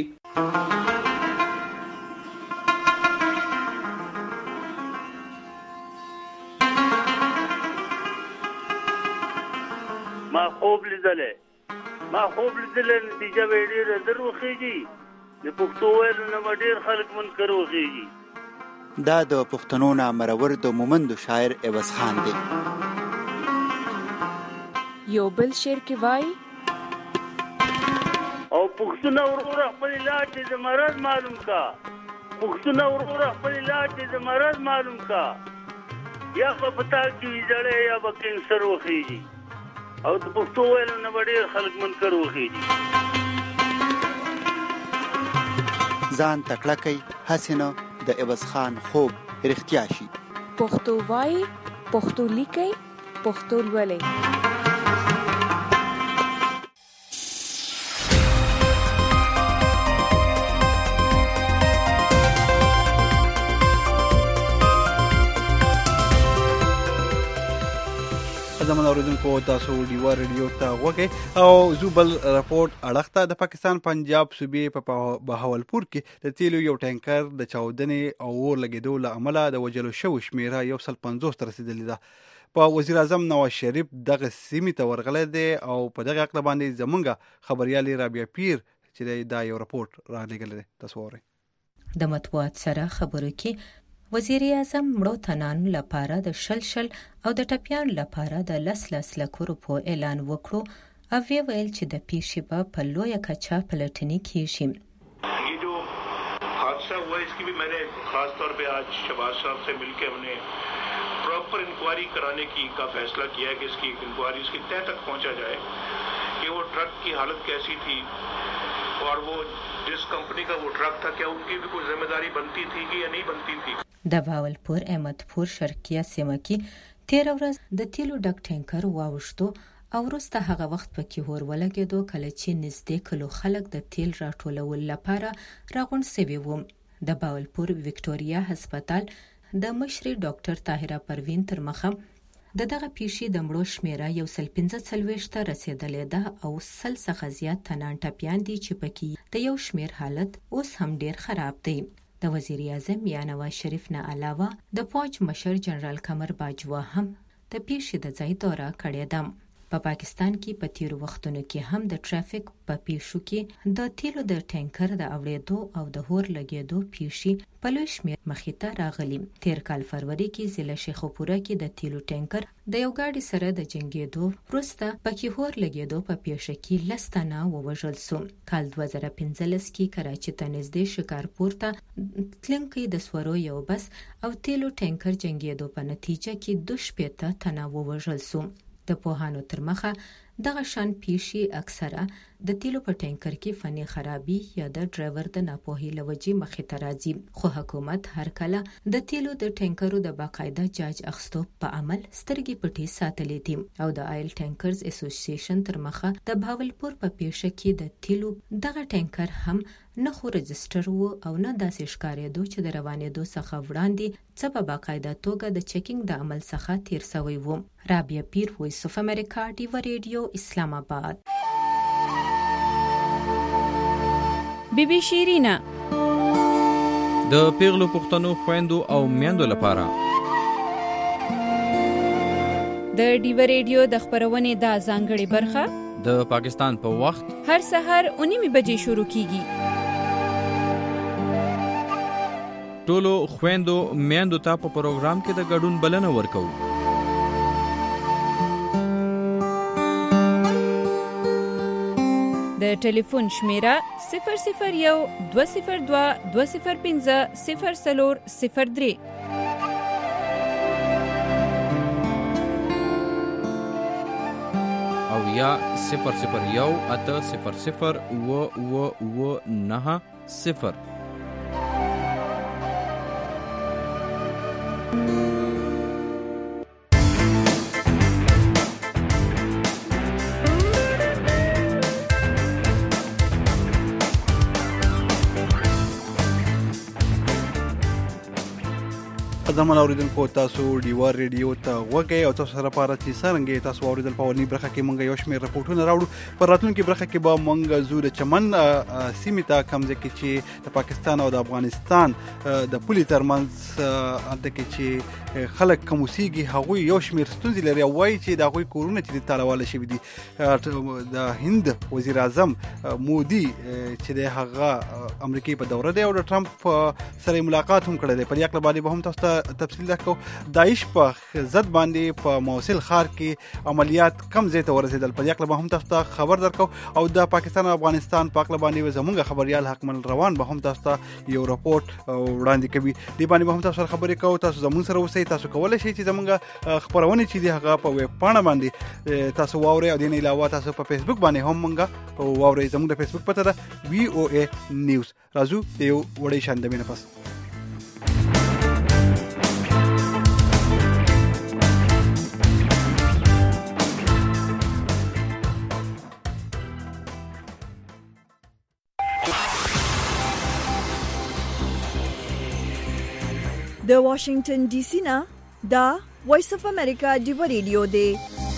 ما خوب لیدلې ما خوب لیدلې نتیجه به ډېره در وخیږي د پښتو ویلو نه ډېر خلک منکر وخیږي. دا د پښتنو نه مرور د مومندو شاعر عوض خان دی. یو بل شعر کې وای او پښتون ورور خپل علاج د مرض معلوم کا پښتون ورور خپل علاج د مرض معلوم کا یا په پتا کې زړه یا په کینسر وخیږي او د پښتو ویل نه وړي خلک منکر وخیږي ځان تکړه کوي حسینه د عوض خان خوب رښتیا شي پښتو وای پښتو لیکي پښتو ولولئ زموږ اوریدونکو تاسو ډیوا ریډیو ته وګورئ او زوبل راپورټ اړخته د پاکستان پنجاب صوبې په بهاولپور کې د تیلو یو ټانکر د چاودنې او اور لګیدو له امله د وژلو شوو شمیره یو سل پنځوس ته رسیدلې ده په وزیر اعظم نواز شریف دغه سیمې ته ورغلی دی او په دغه عقل باندې زمونږ خبريالي رابعه پیر چې دا یو راپورټ را لګل دی تاسو اورئ د مطبوعات سره خبرو کې وزیر اعظم مړو تنانو لپاره د شل شل او د ټپیانو لپاره د لس لس لکو روپو اعلان وکړو او وی ویل چې د پیښې به په لویه کچه پلټنې کیږي یہ جو حادثہ ہوا اس کی بھی میں نے خاص طور پہ آج شہباز صاحب سے مل کے ہم نے پراپر انکوائری کرانے کی کا فیصلہ کیا ہے کہ اس کی انکوائری اس کی تہ تک پہنچا جائے کہ وہ ٹرک کی حالت کیسی تھی اور وہ جس کمپنی کا وہ ٹرک تھا کیا ان کی بھی کوئی ذمہ داری بنتی تھی کہ یا نہیں بنتی تھی د بهاولپور احمدپور شرقیه سیمه کې تیر ورځ د تیلو ډک ټانکر واوښتو او وروسته هغه وخت پکې اور ولګېدو کله چې نږدې کلو خلک د تیل راټولولو لپاره راغونډ سوي وو د بهاولپور وکټوریا هسپتال د مشري ډاکټر طاهره پروین تر مخه د دغه پیښې د مړو شمیره یو سل پنځه څلوېښت ته رسېدلې ده او سل څخه زیات تنان ټپیان دي چې پکې د یو شمیر حالت اوس هم ډیر خراب دی د وزیر اعظم یا نواز شریف نه علاوه د فوج مشر جنرال قمر باجوا هم د پیښې د ځای دوره کړې ده په پاکستان کې په تیرو وختونو کې هم د ټرافیک په پیښو کې د تیلو د ټانکر د اوړېدو او د اور لګېدو پیښې په لوی شمېر مخې ته راغلي تیر کال فروری کې ضلع شیخوپوره کې د تیلو ټانکر د یو ګاډي سره د جنګېدو وروسته پکې اور لګېدو په پیښه کې لس تنه ووژل سو کال دوه زره پنځلس کې کراچي ته نږدې شکارپور ته تلونکی د سورو یو بس او تیلو ټانکر جنګېدو په نتیجه کې دوه شپېته تنه ووژل سو د پوهانو تر مخه دغه شان پیښې اکثره د تیلو په ټانکر کې فني خرابي یا د ډرایور د ناپوهۍ له وجې مخې ته راځي خو حکومت هر کله د تیلو د ټانکرو د باقاعده جاج اخیستو په عمل سترګې پټې ساتلې دي او د آیل ټانکرز اسوسییشن تر مخه د بهاولپور په پیښه کې د تیلو دغه ټانکر هم نه خو رجسټر وو او نه داسې ښکارېدو چې د روانېدو څخه وړاندې څه په باقاعده توګه د چیکینګ د عمل څخه تیر سوی وو رابعه پیر وایس اف امریکا ډیوا ریډیو اسلام آباد بی بی شیرینا د پیغلو پښتنو خويندو او میندو لپاره د ډیوا ریډیو د خبرونې د ځانګړي برخه د پاکستان په وخت هر سحر اونیمه بجې شروع کیږي ټولو خويندو میندو ته په پروګرام کې د ګډون بلنه ورکو د ټلیفون شمیره صفر صفر یو دوه صفر دوه دوه صفر پنځه صفر څلور صفر درې او یا صفر صفر یو اته صفر صفر و و و نه صفر زموږ اوریدونکو تاسو ډیوا ریډیو ته وګورئ او تاسو سره لپاره چې څنګه تاسو اوریدل په ولني برخه کې مونږ یو شمېر راپورټونه راوړو پر راتلونکي برخه کې به مونږ زو د چمن سیمې ته کوم ځای کې چې د پاکستان او د افغانستان د پولي ترمنځ هلته کې چې خلک کوم اوسېږي هغوی یو شمېر ستونزې لري او وایي چې د هغوی کورونه چې تالاواله شوي دي د هند وزیر اعظم مودي چې د هغه امریکای په دوره دی او د ټرمپ سره ملاقات هم کړی دی په دې اړه باندې به هم تاسو ته تفصیل درکو. داعش په ضد باندې په موصل ښار کې عملیات کم ځای ته ورسېدل. په دې اړه به هم تاسو ته خبر درکو او د پاکستان او افغانستان په اړه باندې زموږ خبريال حکمل روان به هم تاسو ته یو راپورټ وړاندې کوي. دې باندې به هم تاسو سره خبرې کوو. تاسو زموږ سره اوسئ. تاسو کولای شئ چې زموږ خبرونه چې دی هغه په ویب پاڼه باندې تاسو واورئ او د نه علاوه تاسو په فیسبوک باندې هم مونږه په واورئ. زموږ د فیسبوک پته ده وی او ای نیوز. راځو د یو وړې شاندمې نه پس. د واشنگټن ډي سي نه دا وایس اف امریکا ډیو ریډیو دی.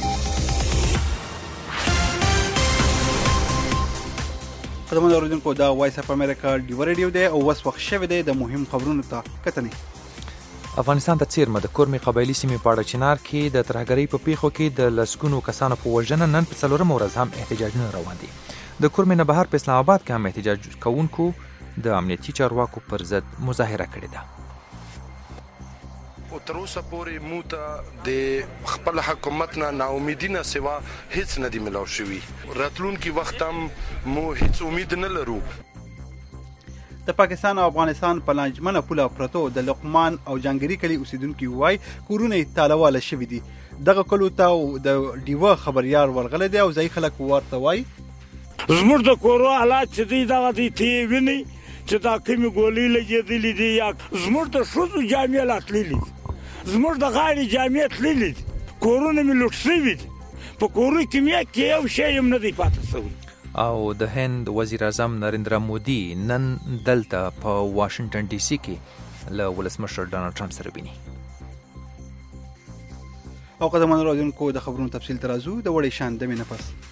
قدمونه اوریدونکو دا وایس اف امریکا ډیو ریډیو دی او وس وخت شوی دی د مهم خبرونو ته کتنې. افغانستان ته څیرمه د کورمي قبایلی سیمې په اړه چنار کې د ترهګرۍ په پیښو کې د لسګونو کسانو په وژنه نن په څلورمه ورځ هم احتجاجونه روان دي. د کورمي نه بهر په اسلام آباد کې هم احتجاج کوونکو د امنیتي چارواکو پر ضد مظاهره کړې ده. او تر اوسه پورې موته د خپل حکومت نه ناامیدي نه سوا هیڅ نه دی ملاو شوی. راتلونکي وخت هم مو هیڅ امید نه لرو. د پاکستان او افغانستان په لانجمنه پوله پرتو د لقمان او جانګری کلی اوسیدونکو وای کورونه تالاواله شوی دي. دغه کلو ته د ډیوه خبريار ورغله دی او ځای خلک ورته وای زموږ د کورو حالات چې دی دغه دی تی ویني چې دا کومې ګولې لګېدلې دي یا زموږ د ښځو جامې راتللي دي. زموږ د غاړې جامې تللي دي. کورونه مې لوټ شوي دي. په کورو کې مې کې یو شی هم نه دی پاتې شوی. او د هند وزیر اعظم نریندرا مودي نن دلته په واشنگټن ډي سي کې له ولسمشر ډانلډ ټرمپ سره ویني. او قدمونه اوریدونکو د خبرونو تفصیل ته راځو د وړې شاندمې نه پس.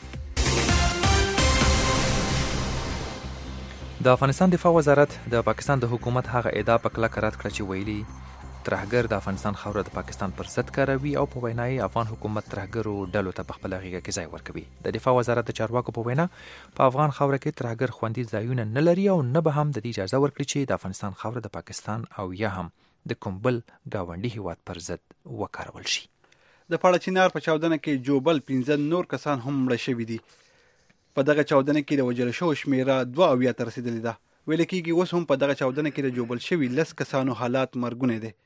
د افغانستان دفاع وزارت د پاکستان د حکومت هغه ادعا په کلکه رد کړه چې ویلي ترهګر د افغانستان خاوره د پاکستان پر ضد کاروي او په وینا یې افغان حکومت ترهګرو ډلو ته په خپل غیږه کې ځای ورکوي. د دفاع وزارت د چارواکو په وینا په افغان خاوره کې ترهګر خوندي ځایونه نه لري او نه به هم د دې اجازه ورکړي چې د افغانستان خاوره د پاکستان او یا هم د کوم بل ګاونډي هیواد پر ضد وکارول شي. د پاړه چنار په چاودنه کې جوبل پنځه نور کسان هم مړه شوي دي. په دغه چاودنه کې د وژل شوو شمیره دوه اویا ته رسیدلې ده. ویل کېږي اوس هم په دغه چاودنه کې د جوبل شوي لس کسانو حالات مرګونه دي.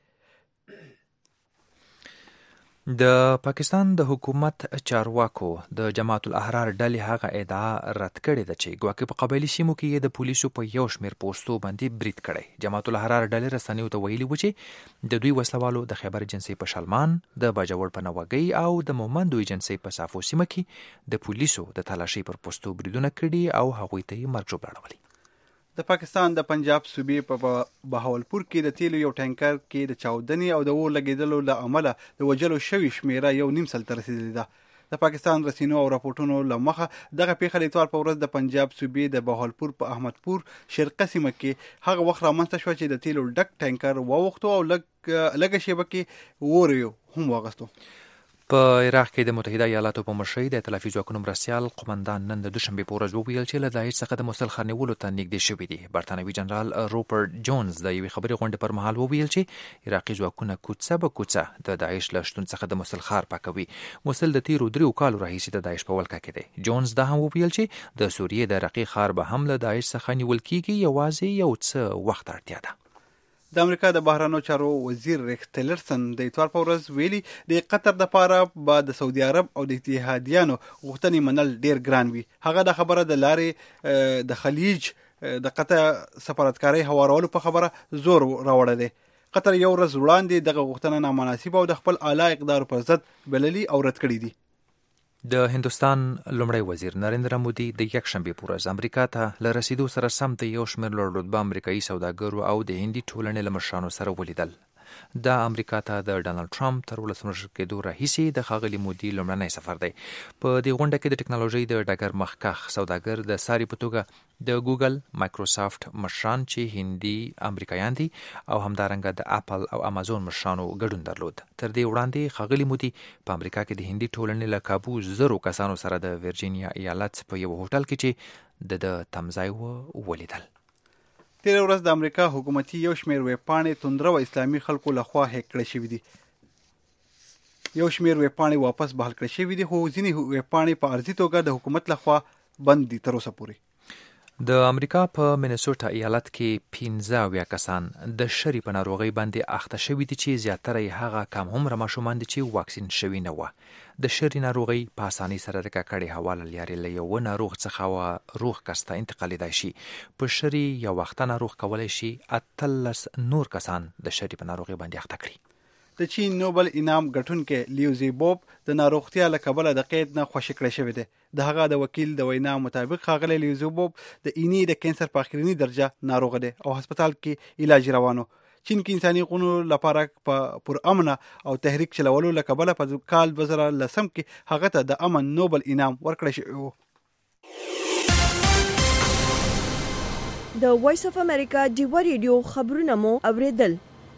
د پاکستان د حکومت چارواکو د جماعت الاحرار ډلې هغه ادعا رد کړې ده چې ګواکې په قبایلي سیمو کې د پولیسو په یو شمېر پوستو باندې برید کړی. جماعت الاحرار ډلې رسنیو ته ویلي و چې د دوی وسلوالو د خیبر ایجنسۍ په شلمان، د باجوړ په نوګۍ او د مومندو ایجنسۍ په صافو سیمه کې د پولیسو د تلاشۍ پر پوستو بریدونه کړي او هغوی ته یې مرګ ژوبله اړولي. د پاکستان د پنجاب صوبې په بهاولپور کې د تیلو یو ټانکر کې د چاودنې او د اور لګېدلو له امله د وژلو شوي شمیره یو نیم سل ته رسېدلې ده. د پاکستان رسنیو او راپورټونو له مخه دغه پیښه د اتوار په ورځ د پنجاب صوبې د بهاولپور په احمدپور شرقه سیمه کې هغه وخت رامنځته شوه چې د تیلو ډک ټانکر واوښتو او لږ لږه شیبه کې اور یې هم واغستو. په عراق کې د متحده ایالاتو په مشرۍ د ائتلافي ځواکونو مرستیال قومندان نن د دوشنبې په ورځ وویل چې له داعش څخه د موصل ښار نیولو ته نږدې شوي دي. برتانوي جنرال روپرټ جونز د یوې خبرې غونډې پر مهال وویل چې عراقي ځواکونه کوڅه به کوڅه د داعش له شتون څخه د موصل ښار پاکوي. موصل د تیرو دریو کالو راهیسې د داعش په ولکه کې دی. جونز دا هم وویل چې د سوریې د عراقي ښار به هم له داعش څخه نیول کیږي، یوازې یو څه وخت اړتیا ده. د امریکا د بهرنیو چارو وزیر ریکس ټیلرسن د اتوار په ورځ ویلي د قطر دپاره به د سعودي عرب او د اتحادیانو غوښتنې منل ډیر ګران وي. هغه د خبره د لارې د خلیج د قطر سفارتکارۍ هوارولو په خبره زور راوړی دی. قطر یو ورځ وړاندې دغه غوښتنه نامناسبه او د خپل اعلی اقدارو پر ضد بللي او رد کړي دي. د هندوستان لومړی وزیر نریندرا مودي د یک شنبې په ورځ امریکا ته له رسیدو سره سم د یو شمېر لوړ رتبه امریکایي سوداګرو او د هندي ټولنې له مشرانو سره ولیدل. دا امریکا ته د ډانلډ ټرمپ تر ولسمشر کېدو راهیسې د ښاغلي مودي لومړنی سفر دی. په دې غونډه کې د ټکنالوژۍ د ډګر مخکښ سوداګر د ساري په توګه د ګوګل، مایکروسافټ مشران چې هندي امریکایان دي او همدارنګه د اپل او امازون مشرانو ګډون درلود. تر دې وړاندې ښاغلي مودي په امریکا کې د هندي ټولنې له کابو زرو کسانو سره د ورجینیا ایالت په یو هوټل کې چې د تمځای و ولیدل. تیر ورځ د امریکا حکومتي یو شمېر ویبپاڼې توندره و اسلامي خلکو لخوا هیک کړې شوي دي. یو شمېر ویبپاڼې واپس بحال کړې شوي دي، خو ځینې ویبپاڼې په عرضي توګه د حکومت لخوا بند دي تر اوسه پورې. د امریکا په مینیسوټا ایالت کې پنځه اویا کسان د شری په ناروغۍ باندې اخته شوي دي چې زیاتره یې هغه کم عمره ماشومان دي چې واکسین شوي نه وه. د شری ناروغۍ په اسانۍ سره د ککړې هوا له لارې له یوه ناروغ څخه روغ کس ته انتقالیدای شي. په شری یو وخته ناروغ کولی شي اتلس نور کسان د شری په ناروغۍ باندې اخته کړي. د چین نوبل انعام ګټونکی لیو زیبوب د ناروغتیا له کبله د قید نه خوشي کړی شوی دی. د هغه د وکیل د وینا مطابق ښاغلی لیو زیبوب د اینې د کینسر په اخرینی درجه ناروغ دی او هسپتال کې علاج روانو. چین کې انساني حقوقو لپاره په پر امنه او تحریک چلولو له کبله په کال دوه زره لسم کې هغه ته د امن نوبل انعام ورکړی شوی و. د وایس اف امریکا ډیوا ریډیو خبرونه مو اوریدل.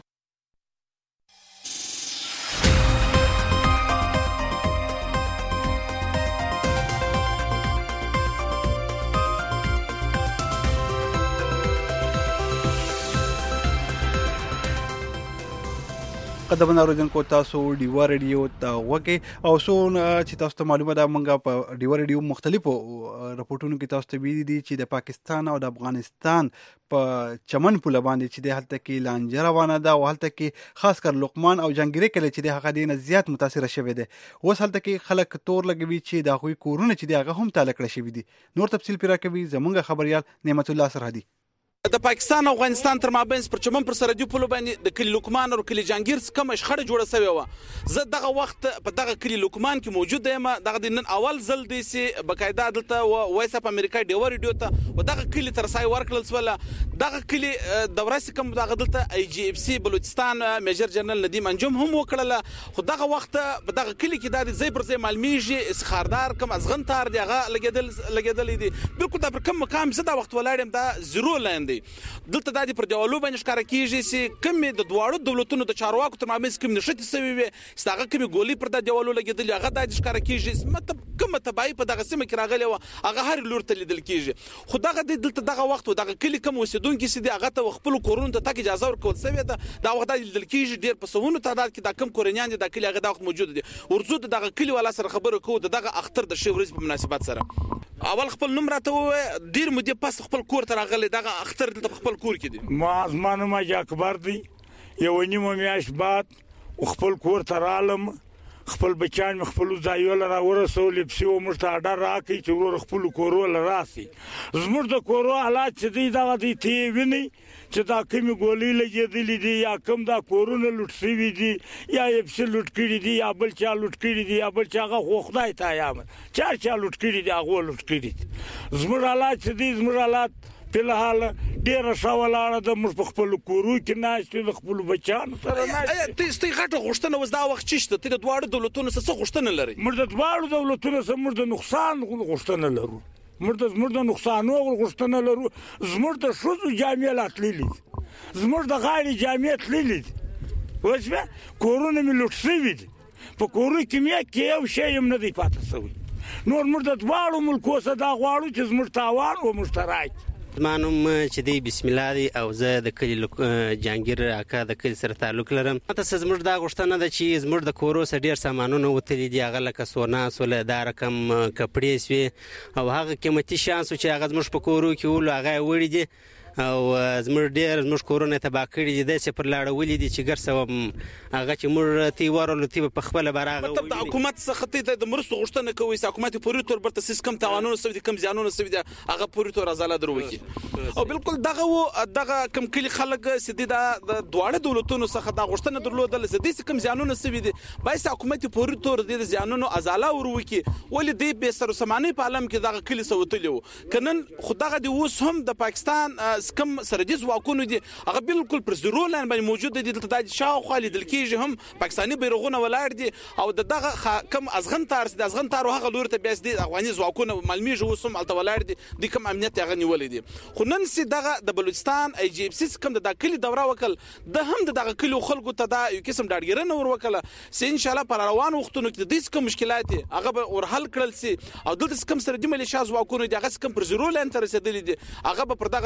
قدمونه اوریدونکو تاسو ډیوا ریډیو ته غوږی او څونه چې تاسو ته معلومه ده موږ په ډیوا ریډیو مختلفو رپورټونو کې تاسو ته ویلي دي چې د پاکستان او د افغانستان په چمن پوله باندې چې د هلته کې لانجه روانه ده او هلته کې خاص کر لقمان او جنګیري کلی چې د هغه دینه زیات متاثره شوی دی. اوس هلته کې خلک تور لګوي چې د هغوی کورونه چې د هغه هم تاله کړی شوي دي. نور تفصیل پرې راکوي زموږ خبریال نعمت الله سرحدي. د پاکستان او افغانستان تر مابینځ پر چمن پر سرحدي پولو باندې د کلی لقمان او کلی جانګیر کومه شخړه جوړه شوې وه. زه دغه وخت په دغه کلی لقمان کې موجود یم. دغه د نن اول ځل دی چې بقاعده دلته وایس اف امریکا ډیوا ریډیو ته و دغه کلی تر سای ورکړل سوله. دغه کلی د ورځې کوم دغه دلته ای جی اف سی بلوچستان میجر جنرال ندیم انجم هم وکړله. خو دغه وخت په دغه کلی کې د ځای پر ځای معلومیږي اسخاردار کوم ازغن تار دی هغه لګیدل لګیدل دي. بالکل دا پر کوم مقام زه دا وخت ولاړم دا زیرو لاندې دلته د دې پر دیوالو باندې ښکاره کیږي چې کومې د دواړو دولتونو د چارواکو تر مابینځ کوم نښتې سوي وي چې هغه کومې ګولۍ پر د دیوالو لګېدلې هغه دا ښکاره کیږي مطلب کومه تباهي په دغه سیمه کې راغلې وه هغه هر لور ته لیدل کیږي. خو دغه دلته دغه وخت دغه کلي کوم اوسېدونکي چې دي هغه ته خپلو کورونو ته تګ اجازه ورکول سوې ده. دا وخت دا لیدل کیږي ډېر په سوونو تعداد کې دا کوم کورنیان دي دا کلي هغه دا وخت موجود دي. ورځو د دغه کلي والا سره خبرې کوو د دغه اختر د شوې ورځې په مناسبت سره. اول خپل نوم راته ووایه ډېر مودې پس خپل کور ته راغلی دغه اختر دلته په خپل کور کې دی. ما زما نوم حاجي اکبر دی. یوه نیمه میاشت بعد خپل کور ته رالم. خپل بچیان مې خپلو ځایو له راورسولې پسې و موږ ته اډر راکړئ چې ورور خپلو کورو له راسئ. زموږ د کورو حالات چې دی دغه دی ته یې وینئ چې دا کومې ګولۍ لګېدلې دي یا کوم دا کورونه لوټ شوي دي یا یې پسې لوټ کړي دي یا بل چا لوټ کړي دي یا بل چا هغه خو خدای ته یامه چا چا لوټ کړي دي هغو لوټ کړي دي. زموږ حالات چې دی زموږ حالات فلحال ډیره ښه ولاړه ده. موږ په خپلو کورو کې ناست یو د خپلو بچیانو سره ناست. ستاسې غټه غوښتنه اوس دا وخت چې شته ته د دواړو دولتونو څه څه غوښتنه لرئ؟ موږ د دواړو دولتونو څخه موږ د نقصان غوښتنه لرو. موږ د زموږ د نقصانو غوښتنه لرو. زموږ د ښځو جامې لا تللي دي. زموږ د غاړې جامې تللي دي. اوس بیا کورونه مې لوټ شوي دي. په کورو کې مې کې یو شی هم نه دی پاته شوی. نور موږ د دواړو ملکو څخه دا غواړو چې زموږ تاوان و موږ ته راکړي. زما نوم چې دی بسم الله دی او زه د کلي جانګیر اکا د کلي سره تعلق لرم. ماته څه زموږ دا غوښتنه ده چې زموږ د کورو څخه ډېر سامانونه وتلي دي هغه لکه سونا سوله دا رقم کپړې سوې او هغه قیمتي شیان سو چې هغه زموږ په کورو کې ول هغه یې وړي دي او زموږ ډېر زموږ کورونه تباه کړي دي. داسې پر لاړولي دي چې ګرڅه هغه چې موږ تی ورغلو تی په خپله به راغی. مطلب د حکومت څخه تی د مرستو غوښتنه کوئ چې حکومت پورې تور برته سیس کم تاوانونه سوي دي کم زیانونه سوي دي هغه پورې تور ازاله در وکړي. او بالکل دغه و دغه کم کلي خلک چې دي د دواړه دولتونو څخه دا غوښتنه درلودله چې داسې کم زیانونه سوي دي باید حکومت پورې تور د زیانونو ازاله ور وکړي. ولې دی بې سر و سامانۍ په عالم کې دغه کلي څه وتلي وو که نن خو دغه دی اوس هم د پاکستان کم سرحدي ځواکونه دي هغه بالکل پر زیرو لاین باندې موجود دي. دلته د شاوخوا لیدل کېږي هم پاکستاني بیرغونه ولاړ دي او د دغه کم ازغن تار د ازغن تار هغه لوري ته بیا د افغاني ځواکونه معلومیږي اوس هم هلته ولاړ دي دوی کوم امنیت هغه نیولی دي. خو نن چې دغه د بلوچستان ای جی اف سی کوم د کلي دوره وکړل د هم د دغه کلي خلکو ته دا یو قسم ډاډګیرنه ور وکړله چې انشاءالله پر روانو وختونو کې د دې کوم مشکلات دي هغه به ورحل کړل سي او دلته کوم سرحدي ملیشیا ځواکونه دي هغه کوم پر زیرو لاین ته رسېدلي دي هغه به پر دغه ځای باندې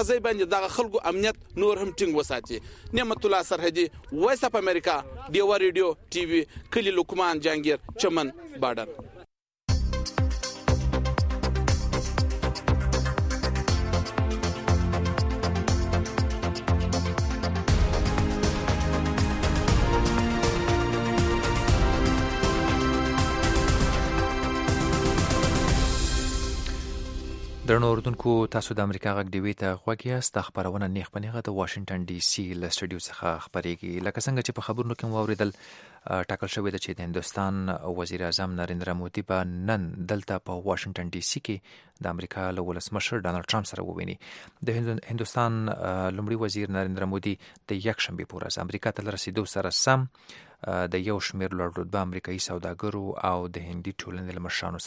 چې دغه خلکو امنیت نور هم ټینګ وساتي. نعمت الله سرحدي، وایس اف امریکا، ډیوا ریډیو ټي وي، کلی لقمان جهانگیر، چمن بارډر. درنو اوردونکو، تاسو د امریکا غږ ډیوي ته غوږ یاست. د خبرونه نیغ په نیغه د واشنگټن ډي سي له سټوډیو څخه خپرېږي. لکه څنګه چې په خبرونو کې مو واورېدل، ټاکل شوې ده چې د هندوستان وزیر اعظم نریندرا مودي به نن دلته په واشنگټن ډي سي کې د امریکا له ولسمشر ډانلډ ټرمپ سره وویني. د هندوستان لومړي وزیر نریندرا مودي د یکشنبې په ورځ امریکا ته له رسېدو سره سم د یو شمېر لوړ رتبه امریکایي سوداګرو او د هندي ټولنې له مشرانو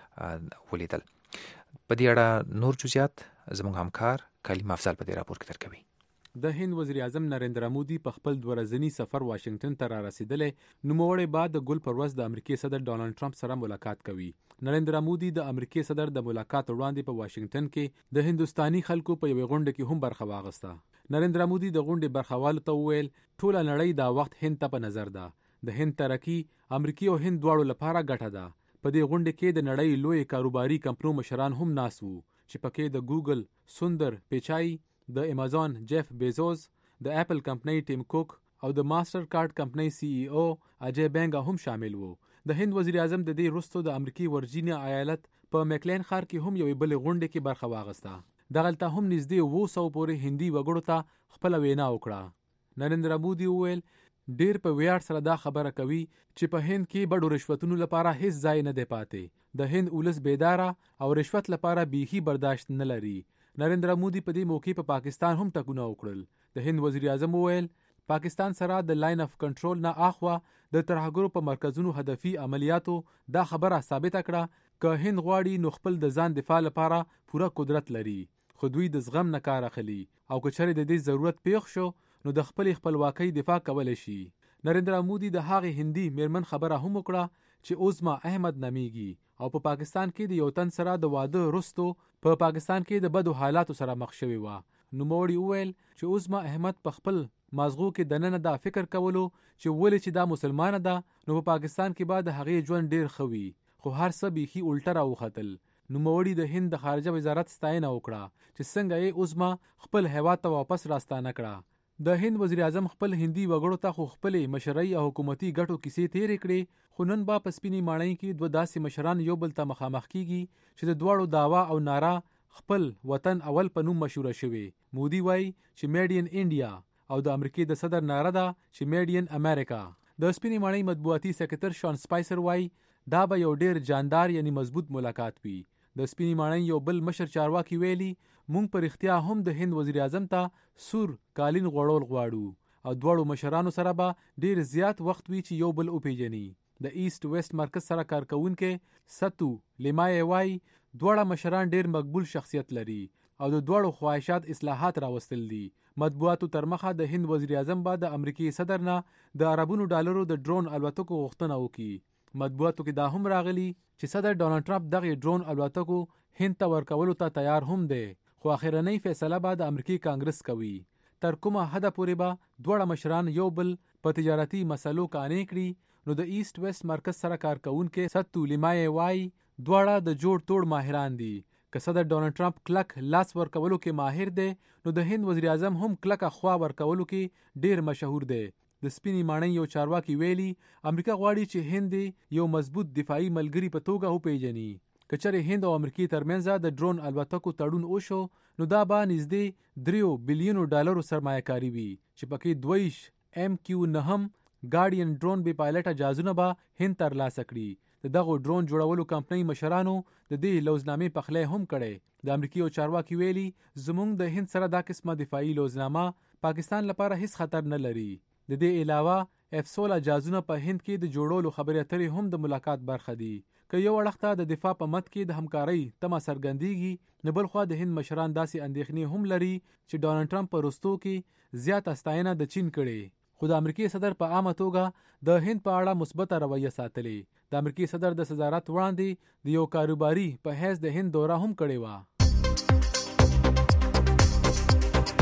سره ولیدل. په دې اړه نور جزئیات زموږ همکار کلیم افضل په دې راپور کې درکوي. د هند وزیر اعظم نریندرا مودي په خپل دوه ورځني سفر واشنگټن ته را رسیدلی، نوموړی بعد د ګل پر ورځ د امریکای صدر ډانلډ ټرمپ سره ملاقات کوي. نریندرا مودي د امریکای صدر د ملاقات وړاندې په واشنگټن کې د هندوستاني خلکو په یوې غونډه کې هم برخه واخیسته. نریندرا مودي د غونډې برخوالو ته وویل، ټوله نړۍ دا وخت هند ته په نظر ده. د هند ترقي امریکای او هند دواړو لپاره ګټه ده. په دې غونډه کې د نړۍ لوی کاروباري کمپنیو مشران هم ناست وو، چې پکې د ګوګل سوندر پیچای، د امازون جیف بیزوس، د اپل کمپنۍ ټیم کوک او د ماستر کارت کمپنۍ سی ای او اجای بینګا هم شامل وو. د هند وزیر اعظم د دې وروسته د امریکای ورجینیا ایالت په میکلین ښار کې هم یوې بلې غونډې کې برخه واخیسته. دغلته هم نږدې اوه سوه پورې هندي وګړو ته خپله وینا وکړه. نریندرا مودي وویل، ډیر په ویاړ سره دا خبره کوي چې په هند کې بډو رشوتونو لپاره هیڅ ځای نه دی پاتې. د هند ولس بیداره او رشوت لپاره بیخي برداشت نه لري. نریندرا مودي په دې موقع په پا پاکستان هم ټکونه وکړل. د هند وزیر اعظم وویل، پاکستان سره د لاین اف کنټرول نه اخوا د ترهګرو په مرکزونو هدفي عملیاتو دا خبره ثابته کړه که هند غواړي نو خپل د ځان دفاع لپاره پوره قدرت لري، خو دوی د زغم نه کار اخلي او که چېرې د دې ضرورت پیښ شو نو د خپل خپلواکۍ دفاع کولی شي. نریندرا مودي د هغې هندي میرمن خبره هم وکړه چې عظما احمد نامیږي او په پا پاکستان کې د یو تن سره د واده وروستو په پا پاکستان کې د بدو حالاتو سره مخ شوې وه. نوموړي وویل چې عظما احمد په خپل مازغو کې دننه دا فکر کولو چې ولې چې دا مسلمانه ده نو په پا پاکستان کې به د هغې ژوند ډیر ښه وي، خو هر څه بیخي الټه راوختل. نوموړي د هند د خارجه وزارت ستاینه وکړه چې څنګه یې عظما خپل هیواد ته واپس راستانه کړه. د هند وزیر اعظم خپل هندي وګړو ته خو خپلې مشرۍ او حکومتي ګټو کیسې تیرې کړې، خو نن به په سپینې ماڼۍ کې دوه داسې مشران یو بل ته مخامخ کیږي چې د دواړو دعوا او ناره خپل وطن اول په نوم مشهوره شوې. مودي وایي چې میډ ان انډیا او د امریکای د صدر ناره ده چې میډ ان امریکا. د سپینې ماڼۍ مطبوعاتي سکرټر شان سپایسر وایي دا به یو ډیر جاندار یعنی مضبوط ملاقات وي. د سپینې ماڼۍ یو بل مشر چارواکي ویلي، مونږ په رښتیا هم د هند وزیر اعظم ته سور کالین غوړول غواړو او دواړو مشرانو سره به ډیر زیات وخت وي چې یو بل وپیژني. د ایست ویست مرکز سره کارکونکي ستو لیمای وای دواړه مشران ډیر مقبول شخصیت لري او د دواړو خواهشات اصلاحات راوستل دي. مطبوعاتو تر مخه د هند وزیر اعظم به د امریکای صدر نه د عربونو ډالرو د ډرون الوتکو غوښتنه وکړي. مطبوعاتو کې دا هم راغلي چې صدر ډونالډ ټرمپ دغه ډرون الوتکو هند ته ورکولو ته تیار هم دی، خو اخرنۍ فیصله به د امریکای کانګرس کوي. تر کومه حده پورې به دواړه مشران یو بل په تجارتي مسلو قانع کړي نو د ایست ویست مرکز سره کارکونکي ستو لیمای وای دواړه د جوړ توړ ماهران دي. که صدر ډونالډ ټرمپ کلک لاس ورکولو کې ماهر دی نو د هند وزیر اعظم هم کلکه خوا ورکولو کې ډیر مشهور دی. د سپینې ماڼۍ یو چارواکي ویلي، امریکا غواړي چې هند یو مضبوط دفاعي ملګری په توګه وپیژني. که چېرې هند او امریکای ترمنځ د ډرون الوتکو تړون وشو نو دا به نږدې دریو بلیونو ډالرو سرمایه کاري وي چې پکې دویش ایم کیو نهم ګاډین ډرون بې پایلټه جهازونه به هند ترلاسه کړي. د دغو ډرون جوړولو کمپنۍ مشرانو د دې لوزنامې پخلی هم کړی. د امریکای یو چارواکي ویلي، زموږ د هند سره دا قسمه دفاعي لوزنامه پاکستان لپاره هیڅ خطر نه لري. د دې علاوه اف سوله جهازونه په هند کې د جوړولو خبرې اترې هم د ملاقات برخه دي. که یو اړخ ته د دفاع په مد کې د همکارۍ تمه څرګندېږي، نو بل خوا د هند مشران داسې اندېښنې هم لري چې ډونالډ ټرمپ په وروستو کې زیاته ستاینه د چین کړې، خو د امریکای صدر په عامه توګه د هند په اړه مثبته رویه ساتلې. د امریکای صدر د صدارت وړاندې د یو کاروباري په حیث د هند دوره هم کړې وه.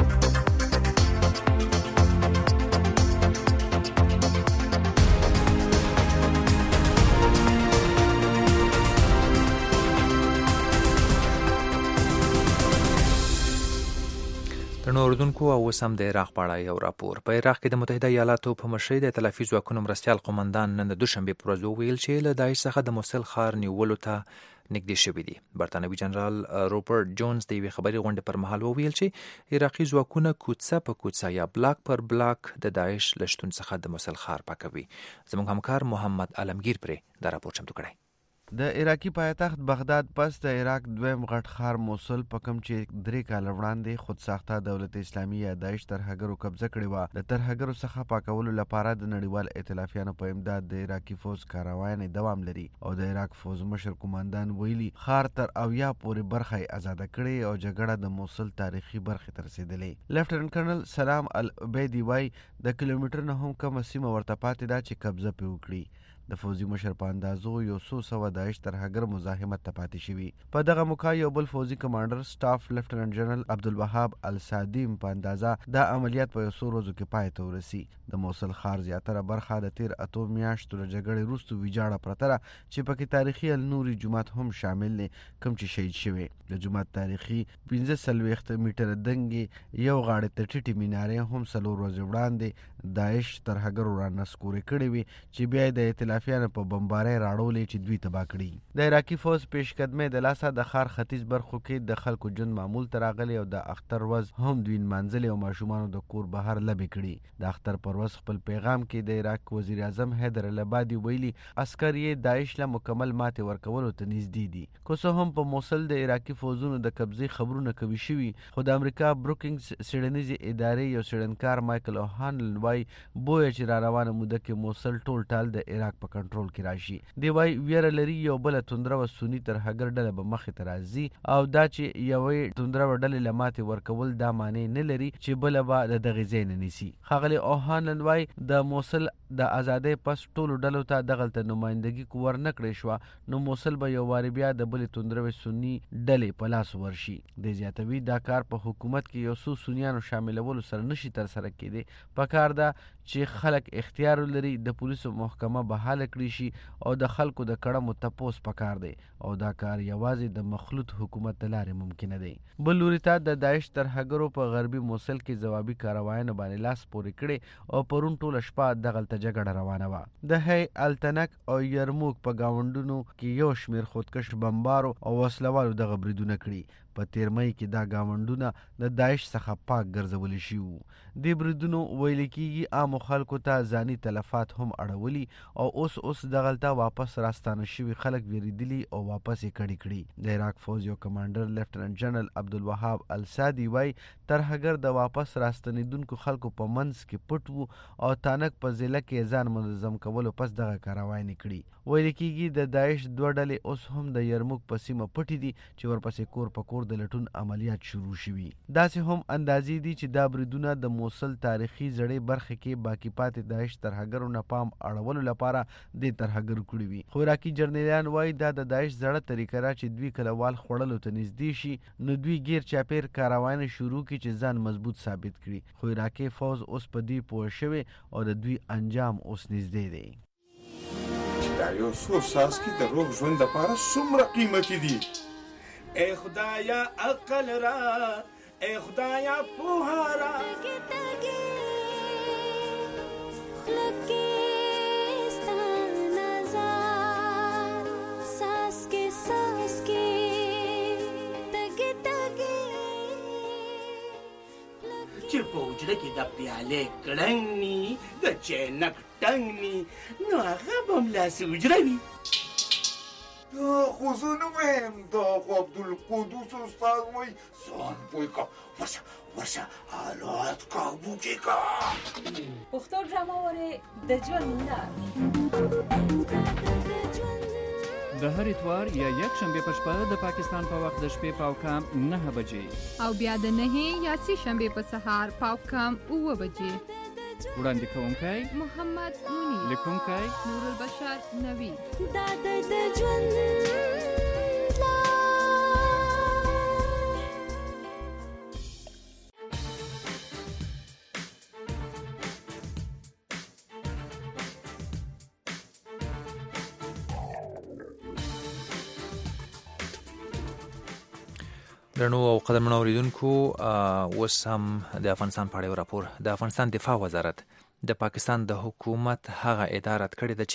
درنو اوردونکو او سم د عراق په اړه یو راپور. په عراق کې د متحده ایالاتو په مشرۍ د ائتلافي ځواکونو مرستیال قومندان نن د دوشنبې پر ورځ وویل چې له داعش څخه د موصل ښار نیولو ته نږدې شوي دي. برطانوي جنرال روبرټ جونز د یوې خبري غونډې پر مهال وویل چې عراقي ځواکونه کوڅه په کوڅه یا بلاک پر بلاک د داعش له شتون څخه د موصل ښار پاکوي. زموږ همکار محمد علمگیر پرې دا راپور چمتو کړی. د عراقي پایتخت بغداد پس د عراق دویم غټ ښار موصل په کوم چې درې کاله وړاندې خودساخته دولت اسلامي یا داعش ترهګرو قبضه کړې وه، د ترهګرو څخه پاکولو لپاره د نړیوال ائتلافیانو په امداد د عراقي فوز کاروانې دوام لري او د عراق فوز مشر قومندان ویلي ښار تر اویا پورې برخه یې ازاده کړې او جګړه د موصل تاریخي برخې ته رسېدلې. لیفټننټ کرنل سلام العبیدي وایي د کیلومتر نه هم کمه سیمه ورته پاتې ده چې قبضه پرې وکړي. د فوزي مشر په اندازو یو څو سوه داعش ترهګر مزاحمت ته پاتې شوي. په دغه موقع یو بل فوزي کمانډر سټاف لیفټننټ جنرال عبدالوهاب السادیم په اندازه دا عملیات په یو څو ورځو کې پای ته ورسي. د موصل ښار زیاتره برخه د تیر اتو میاشتو له جګړې وروسته ویجاړه پرته ده چې پکې تاریخي النوري جومات هم شامل دی کوم چې شهید شوی. د جومات تاریخي پنځه څلوېښت میټره دنګې یو غاړې ته ټیټې مینارې هم څلور ورځې وړاندې داعش ترهګرو را نسکورې کړې وي چې بیا د ائتلافیانو په بمبارۍ راړولې چې دوی تباه کړي. د عراقي فوز پیشقدمۍ د لاسه د ښار ختیځ برخو کې د خلکو ژوند معمول ته راغلی او د اختر ورځ هم دوی نمانځلې او ماشومانو د کور بهر لبې کړي. د اختر پر ورځ خپل پیغام کې د عراق وزیر اعظم حیدر العبادي ویلي عسکر یې داعش له مکمل ماتې ورکولو ته نږدې دي. که څه هم په موصل د عراقي فوزونو د قبضې خبرونه کوي شوي، خو د امریکا بروکینګز څېړنیزې ادارې یو څېړنکار مایکل اوهانلن وایي بویه چې را روانه موده کې موصل ټول ټال د عراق په کنټرول کې راشي. دی وایي ویره لري یو بله توندره و سني ترهګر ډله به مخې ته راځي او دا چې یوې توندره و ډلې له ماتې ورکول دا معنی نه لري چې بله به د دغې ځای نه نیسي. ښاغلی اوهانلن وایي د موصل د ازادۍ پس ټولو ډلو ته دغلته نمایندګي ورنه کړې شوه نو موصل به یو وارې بیا د بلې توندروې سني ډلې په لاس ورشي. دی زیاتوي دا کار په حکومت کې یو څو سنیانو شاملولو سره نشي ترسره کېدی. پکار ده چې خلک اختیار لري د پولیسو محکمه بحاله کړي شي او د خلکو د کړمو تپوس پکار دی او دا کار یوازې د مخلوط حکومت د لارې ممکنه دی. بل لوري ته د داعش ترهګرو په غربي موصل کې ځوابي کاروایانو باندې لاس پورې کړي او پرون ټوله شپه دغلته جګړه روانه وه. د هی التنک او یرموک په ګاونډونو کې یو شمېر خودکش بمبارو او وسلوالو دغه بریدونه کړي. په تیر مۍ کې دا ګاونډونه د داعش څخه پاک ګرځولي شوي وو. دې بریدونو ویل کېږي عامو خلکو ته ځاني تلفات هم اړولي او اوس اوس دغلته واپس راستانه شوي خلک ویریدلي او واپس یې کډې کړي. د عراق فوز یو کمانډر لیفټننټ جنرال عبدالوهاب السادي وایي ترهګر د واپس راستنېدونکو خلکو په منځ کې پټ وو او تانک په ضلع کې ځان منظم کولو پس دغه کاروانې کړي. ویل کېږي د داعش دوه ډلې اوس هم د یرموک په سیمه پټې دي چې ورپسې کور په کور د لټون عملیات شروع شوي. داسې هم اندازې دي چې دا بریدونه د موصل تاریخي زړې برخې کې باقي پاتې داعش ترهګرو نه پام اړولو لپاره د ترهګر کړي وي. خو عراقي جرنیلان وایي دا د داعش زړه طریقه ده چې دوی کلوال خوړلو ته نږدې شي نو دوی ګیر چاپیر کاروانې شروع کړي چې ځان مضبوط ثابت کړي. خو عراقي فوز اوس په دې پوه شوی او د دوی انجام اوس نږدې دی. دا یو څو څاڅکي د روغ ژوند لپاره څومره قیمتي دي. ای خدایا عقل را، ای خدایا پوهه را. چې په حجره کې د پیالې کړنګ ني د چینک ټنګ ني نو هغه به هملاسې حجره وي. دا خو زه نه وایم، دا خو عبدالقدوس استاد وایي ځان پوه کړه، ورشه ورشه حالات کابو کې کړه. پښتو ډرامه وارې د ژوند لار د هر اتوار یا یک شنبه په شپه د پاکستان په وخت د شپې پاو کم نه بجې او بیا د نهه یا سی شنبه په سهار پاو کم اوه بجې. وړاندې کوونکی محمد منیر، لیکونکی نور البشر نوید. دا د ژوند درنو او قدرمنو اوریدونکو اوس هم د افغانستان په اړه راپور. د افغانستان دفاع وزارت د پاکستان د حکومت هغه اداره کړې ده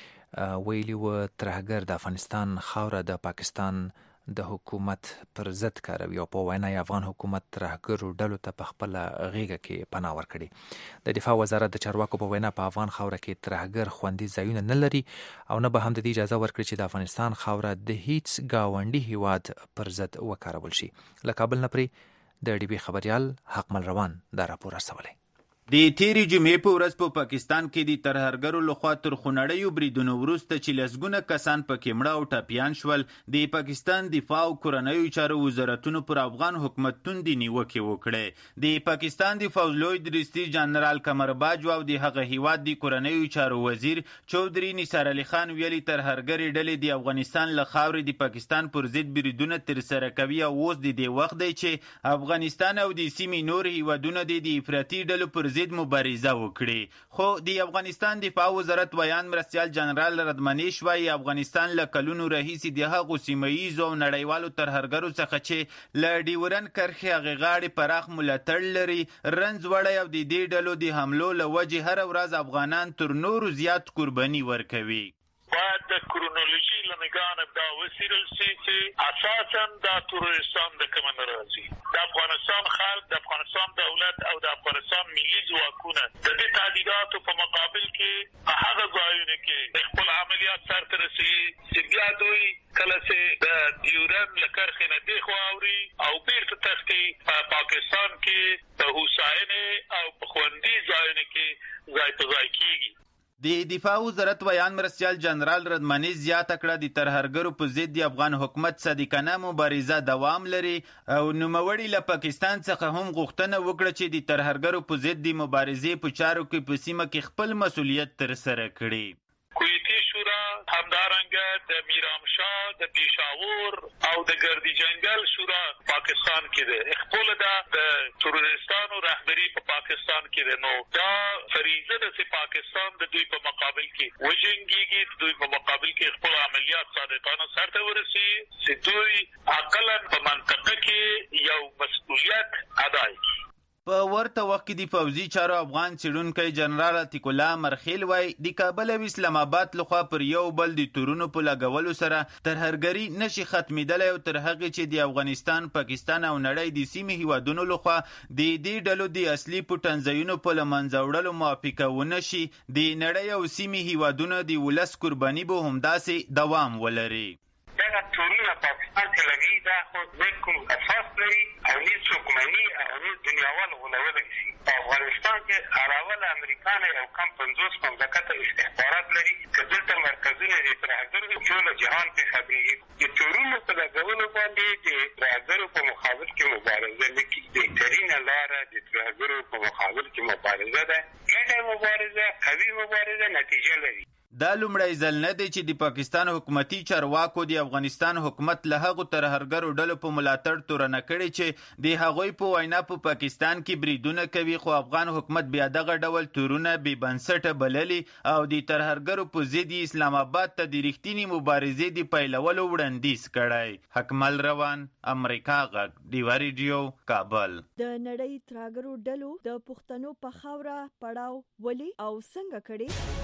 چې ویلي و ترهګر د افغانستان خاوره د پاکستان د حکومت پر ضد کاروي او په وینا یې افغان حکومت ترهګرو ډلو ته په خپله غیږه کې پناه ورکړي. د دفاع وزارت د چارواکو په وینا په افغان خاوره کې ترهګر خوندي ځایونه نه لري او نه به هم د دې اجازه ورکړي چې د افغانستان خاوره د هیڅ ګاونډي هیواد پر ضد وکارول شي. له کابل نه پرې د ډي بي خبریال حقمل روان دا راپور رسولی. د تیرې جمعې په ورځ په پاکستان کې د ترهګرو لخوا تر خونړیو بریدونو وروسته چې لسګونه کسان پکې مړه او ټپیان شول، د پاکستان دفاع او کورنیو چارو وزارتونو پر افغان حکومت توندې نیوکې وکړې. د پاکستان د پوځ لوی درستي جنرال قمر باجوا او د هغه هیواد د کورنیو چارو وزیر چودري نثار علي خان ویلي ترهګرې ډلې د افغانستان له خاورې د پاکستان پر ضد بریدونه ترسره کوي او اوس د دې وخت دی چې افغانستان او د سیمې نور هیوادونه د افراطي ډلو پر ضد مبارزه وکړي. خو د افغانستان دفاع وزارت ویان مرستیال جنرال ردمنیش وايي افغانستان له کلونو راهیسې د هغو سیمه ییزو او نړیوالو ترهګرو څخه چې له ډیورن کرښې هغې غاړې پراخ ملاتړ لري رنځ وړی او د دې ډلو د حملو له وجې هره ورځ افغانان تر نورو زیات قرباني ورکوي. باید د کرونولوژي له نګاه دا وڅېړل سي چې اساسا دا تروریستان د کومه نه راځي. د افغانستان خلک، د افغانستان دولت او د افغانستان ملي ځواکونه د دې تهدیداتو په مقابل کې په هغه ځایونو کې خپل عملیات سرته رسوي چې بیا دوی کله چې د ډیورن له کرښې نه دېخوا اوړي او بېرته تښتي په پاکستان کې د هوساینې او په خوندي ځایونو کې ځای په ځای کېږي. د دفاع وزارت ویان مرستیال جنرال ردمنی زیاته کړه د ترهګرو په ضد د افغان حکومت صادقانه مبارزه دوام لري او نوموړي له پاکستان څخه هم غوښتنه وکړه چې د ترهګرو په ضد د مبارزې په چارو کې په سیمه کې خپل مسؤلیت ترسره کړي. کویتي شورا همدارنګه د میرامشاه د پیشاور او د ګردی جنگل شورا پاکستان کې ده. خپل د تروریستانو رهبری په پاکستان کې ده. نو دا فریضه ده چې پاکستان د دوی په مقابل کې وجنګيږي، دوی په مقابل کې خپل عملیات صادقانه سرته ورسوي چې دوی عقلاً په منطقه کې یو مسؤلیت ادا کړي. په ورته وخت کې د پوځي چارو افغان څېړونکی جنرال عتیق الله مرخیل وایي د کابل او اسلام آباد لخوا پر یو بل د تورونو په لګولو سره ترهګري نشي ختمېدلی او تر هغې چې د افغانستان، پاکستان او نړۍ د سیمې هیوادونو لخوا د دې ډلو د اصلي پټنځایونو په له منځه وړلو موافقه ونه شي، د نړۍ او سیمې هیوادونو د ولس قرباني به همداسې دوام ولري. دغه تورونه پاکستان کې لګي دا خو د کوم اساس لري او نه څوک مني او نه دنیاوال غولولی شي. په افغانستان کې اړول امریکا یو کم پنځوس مملکته استخبارات لري چې دلته مرکزونه د ترهګرو ټول جهان کې خبرېږي. د تورونو په لګولو باندې د ترهګرو په مقابل کې مبارزه نه کېږي. بهترینه لاره د ترهګرو په مقابل کې مبارزه ده. ګډه مبارزه، قوي مبارزه نتیجه لري. دا لومړی ځل نه دی چې د پاکستان حکومتي چارواکو د افغانستان حکومت له هغو ترهګرو ډلو په ملاتړ تورنه کړې چې د هغوی په وینا په پاکستان کې بریدونه کوي، خو افغان حکومت بیا دغه ډول تورونه بې بنسټه بللي او د ترهګرو په ضد اسلام آباد ته د رښتینې مبارزې د پیلولو وړاندیز کړی. حکمل روان، امریکا غږ، ډیوا ریډیو، کابل. د نړۍ ترهګرو ډلو د پښتنو په خاوره پړاو ولې او څنګه کړي؟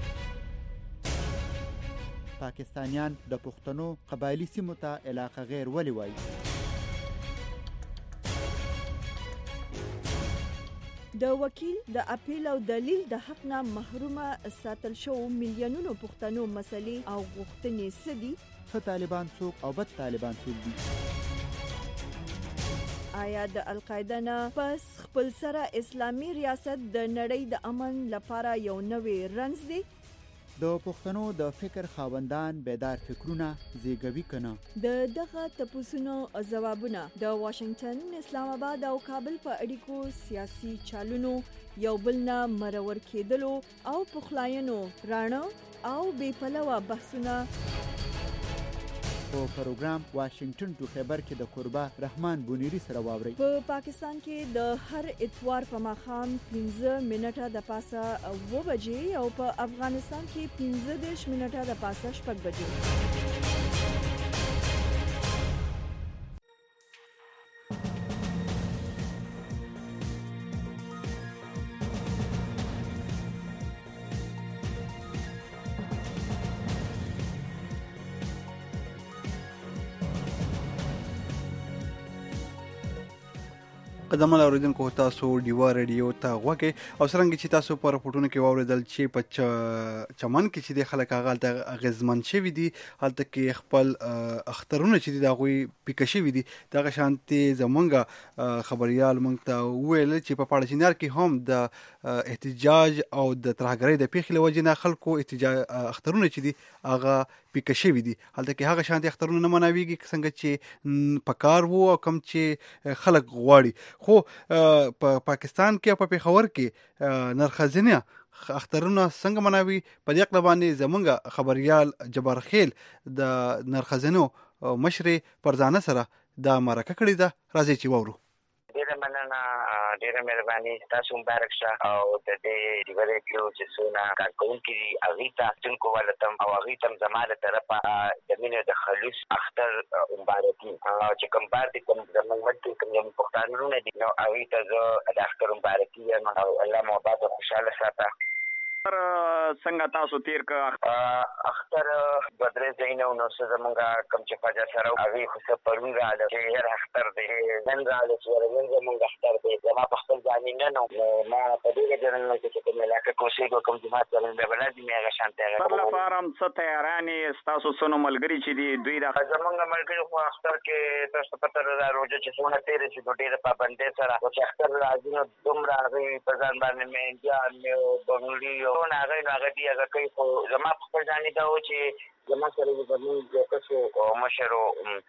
پاکستانیان د پښتنو قبایلی سیمو ته علاقه غیر ولې وایي؟ د وکیل د اپیل او دلیل د حق نه محرومه ساتل شو میلیونونو پښتنو مسلې او غوښتنې څه دي؟ ښه طالبان څوک او بد طالبان څوک دي؟ آیا د القاعده نه پس خپل سره اسلامي ریاست د نړۍ د امن لپاره یو نوې رمز دی؟ د پښتنو د فکر خاوندان بیدار فکرونه زیږوي کنه؟ د دغه تپوسونو ځوابونه د واشنگټن، اسلام آباد او کابل په اړیکو سیاسي چالونو یو بل نه مرور کېدلو او پخلاینو راڼه او بې پلوه بحثونه په پروګرام واشنگټن ټو خیبر کې د قربا رحمان بونیری سره واوري. په پاکستان کې د هر اتوار په ماښام پنځه منټه د پاسه اوه بجې او په افغانستان کې پنځه دېرش منټه د پاسه شپږ بجې. قدمه اوریدونکو تاسو ډیوا ریډیو ته غوږی او څرنګه چې تاسو په راپورټونو کې واوریدل چې په چمن کې چې د خلک هغه د اغیزمن شوي دي هلته کې خپل اخترونه چې دي د هغوی پیکه شوي دي دغه شانتې زمونږ خبریال موږ ته وویل چې په پاړچینار کې هم د احتجاج او د ترهګرۍ د پیښې له وجې نه خلکو احتجاج اخترونه چې دي هغه پیکه شوي دي هلته کې هغه شانتې اخترونه نه مناویږي څنګه چې په کار وو او کوم چې خلک غواړي خو په پاکستان کې او په پیښور کې نرخزینه اخترونه څنګه مناوي په دې اړه باندې زمونږ خبريال جبار خیل د نرخزینو مشر پرزانه سره د مرکه کړې ده راځي چې وورو ډیره مننه ډیره مهرباني تاسو مبارک شه او د دې ډیوره کلو چې سونه کارکونکي اغیتا څنګه ولتم او اغیتم زماده طرفه د مینه د خلوص اختر مبارکي چې کوم بار دي کوم زموږ ملت کوم یم پښتانه دي نو اغیتا زه د اختر مبارکي یم او الله مو آباد خوشاله ساته څنګه تاسو تیر کا اختر بدرې زینو نو څه زمونږه کم چې فاجا سره هغه خو څه پرون رااله چې هر اختر دې نن رااله چې نن زمونږ اختر دې زما په خپل ځان نه نو ما په دې جنن چې کوم علاقه کوشي کوم جماعت سره د بلد می هغه شانته هغه پر لپاره څه تیارانې تاسو سونو ملګری چې دی دوی د زمونږ ملګری خو اختر کې تاسو په تر روزه چې څونه تیر شي د ډېر پابندۍ سره چې اختر راځي نو دومره هغه په ځان باندې مې انجام او بنګړي نو هغه هغه دی هغه کوي خو زما په خپل ځان دا و چې زما سره د زموږ د تاسو مشرو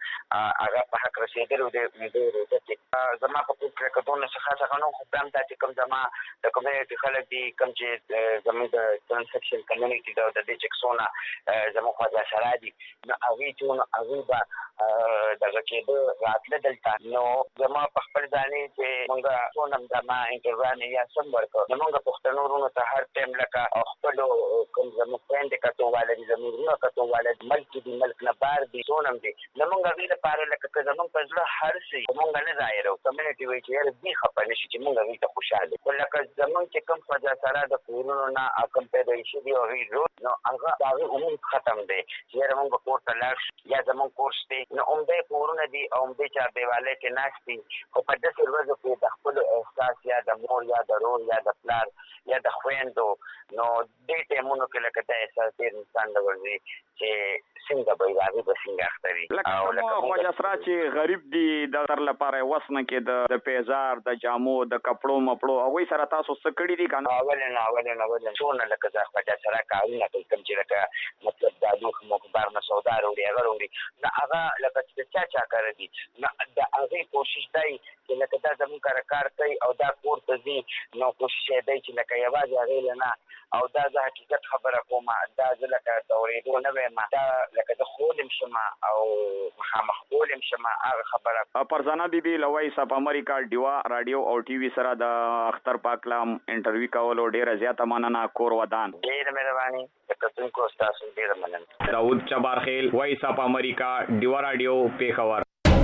هغه په حق رسیدلو د دې چې زما په فکر کې دونه څه خاصه غنو خو هم دا چې کوم زما د کومېټي خلک دي کوم چې زموږ د ترانزیکشن کمیونټي د دې چکسونه زموږ خواجه سره دي نو هغه ټول هغه با دغه کې د راتله دلته نو زما په خپل ځان چې موږ څونم زما انټروانه یا سم ورکو نو موږ پښتنو ورونو ته هر ټیم لکه خپل کوم زموږ فرند کته والي زموږ نو کته ولادت ملک دی ملک نه بار دی سونم دی نمونږ غوډه لپاره لکه زمونږ په ځله هر څه مونږ نه ظاهرو کمیونټي وی چې هر دې خپل شي چې مونږ وی ته خوشاله ولکه زمونږ چې کوم فجا سره د کورونو نه اکم پیدا شي دی او وی نو هغه هغه عموم ختم دی چې مونږ کور ته لاړ یا زمونږ کورس دی نو هم دې کورونه دی او هم دې چا دیواله کې ناشتي خو په داسې ورځو کې د خپل احساس یا د مور یا د رور یا د پلار یا د خويندو نو دې ټیمونو کې لکه د احساس دې انسان د ورځي چې څنګه به راوي به څنګه اختري او لکه خواجه سره چې غریب دي د تر لپاره وسنه کې د پیزار د جامو د کپړو مپړو او وی سره تاسو څه کړی دي کنه اول نه اول نه اول نه څونه لکه ځا خواجه سره کارونه کوي کوم چې لکه مطلب د دوه مخبر نه سودا وروړي هغه وروړي نه هغه لکه چې چا چا کوي دي نه د هغه کوشش دی چې لکه دا زموږ کار کار کوي او دا کور ته ځي نو کوشش دی چې لکه یوازې هغه نه او دا د حقیقت خبره کوم دا لکه تورېدو نه ما دا لکه د خولم شمه او مخامخ خولم شمه هغه خبره پرزانه بیبي لوي سپ امریکا ډیوا رادیو او ټي وي سره د اختر پاکلام انټرویو کول ډیره زیاته مننه کور ودان ډیره مهرباني تاسو تاسو ډیره مننه داود جبار خیل وای سپ امریکا ډیوا رادیو پیښور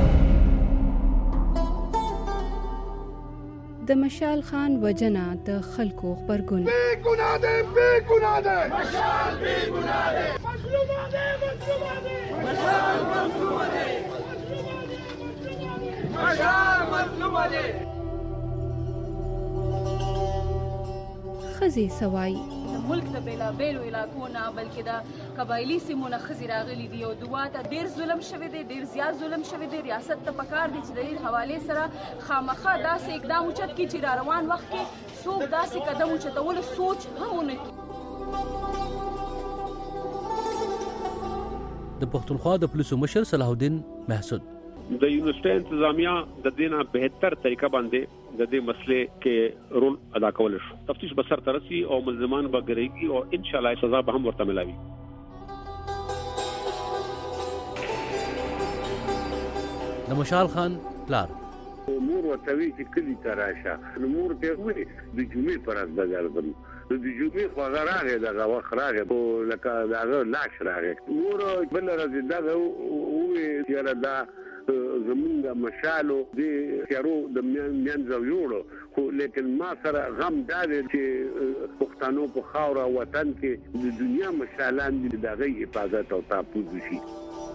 د مشال خان وجنه د خلکو خبرګون بے ګناه ده بے ګناه ده مشال بے ګناه ده مظلوم ده مظلوم ده مشال مظلوم ده مشال مظلوم ده خزي سوای ملک د بیلا بیلو علاقو نه بلکې د قبایلی سیمونه خزي راغلي دي او دواته ډیر ظلم شوی دی ډیر زیات ظلم شوی دی ریاست ته پکار دي چې د دې حواله سره خامخا داسې اقدام اوچت کی چې را روان وخت کې څوک داسې قدم اوچتول سوچ هم نه کوي د پښتونخوا د پولیسو مشر صلاح الدین محسود د یونیورسيټي انتظامیه د دینه بهتر طریقه باندې د دې مسلې کې رول ادا کول شو تفتیش به سر ترسي او ملزمان به ګرځي او ان شاء الله سزا به هم ورته ملاوي د مشال خان پلار مور وتوی چې کلی تراشه نور ته وې د جمعې پر از بغردم د جمعې خو غراغه د غوا خراغه لکه داغه لاش راغه مور بل راځي دا وې چې دا زمونږ مشالو د تیارو د میان زویوړو خو لیکن ما سره غم دا دی چې پښتنو په خاور او وطن کې د دنیا مشالان د دغه حفاظت او تحفظ شي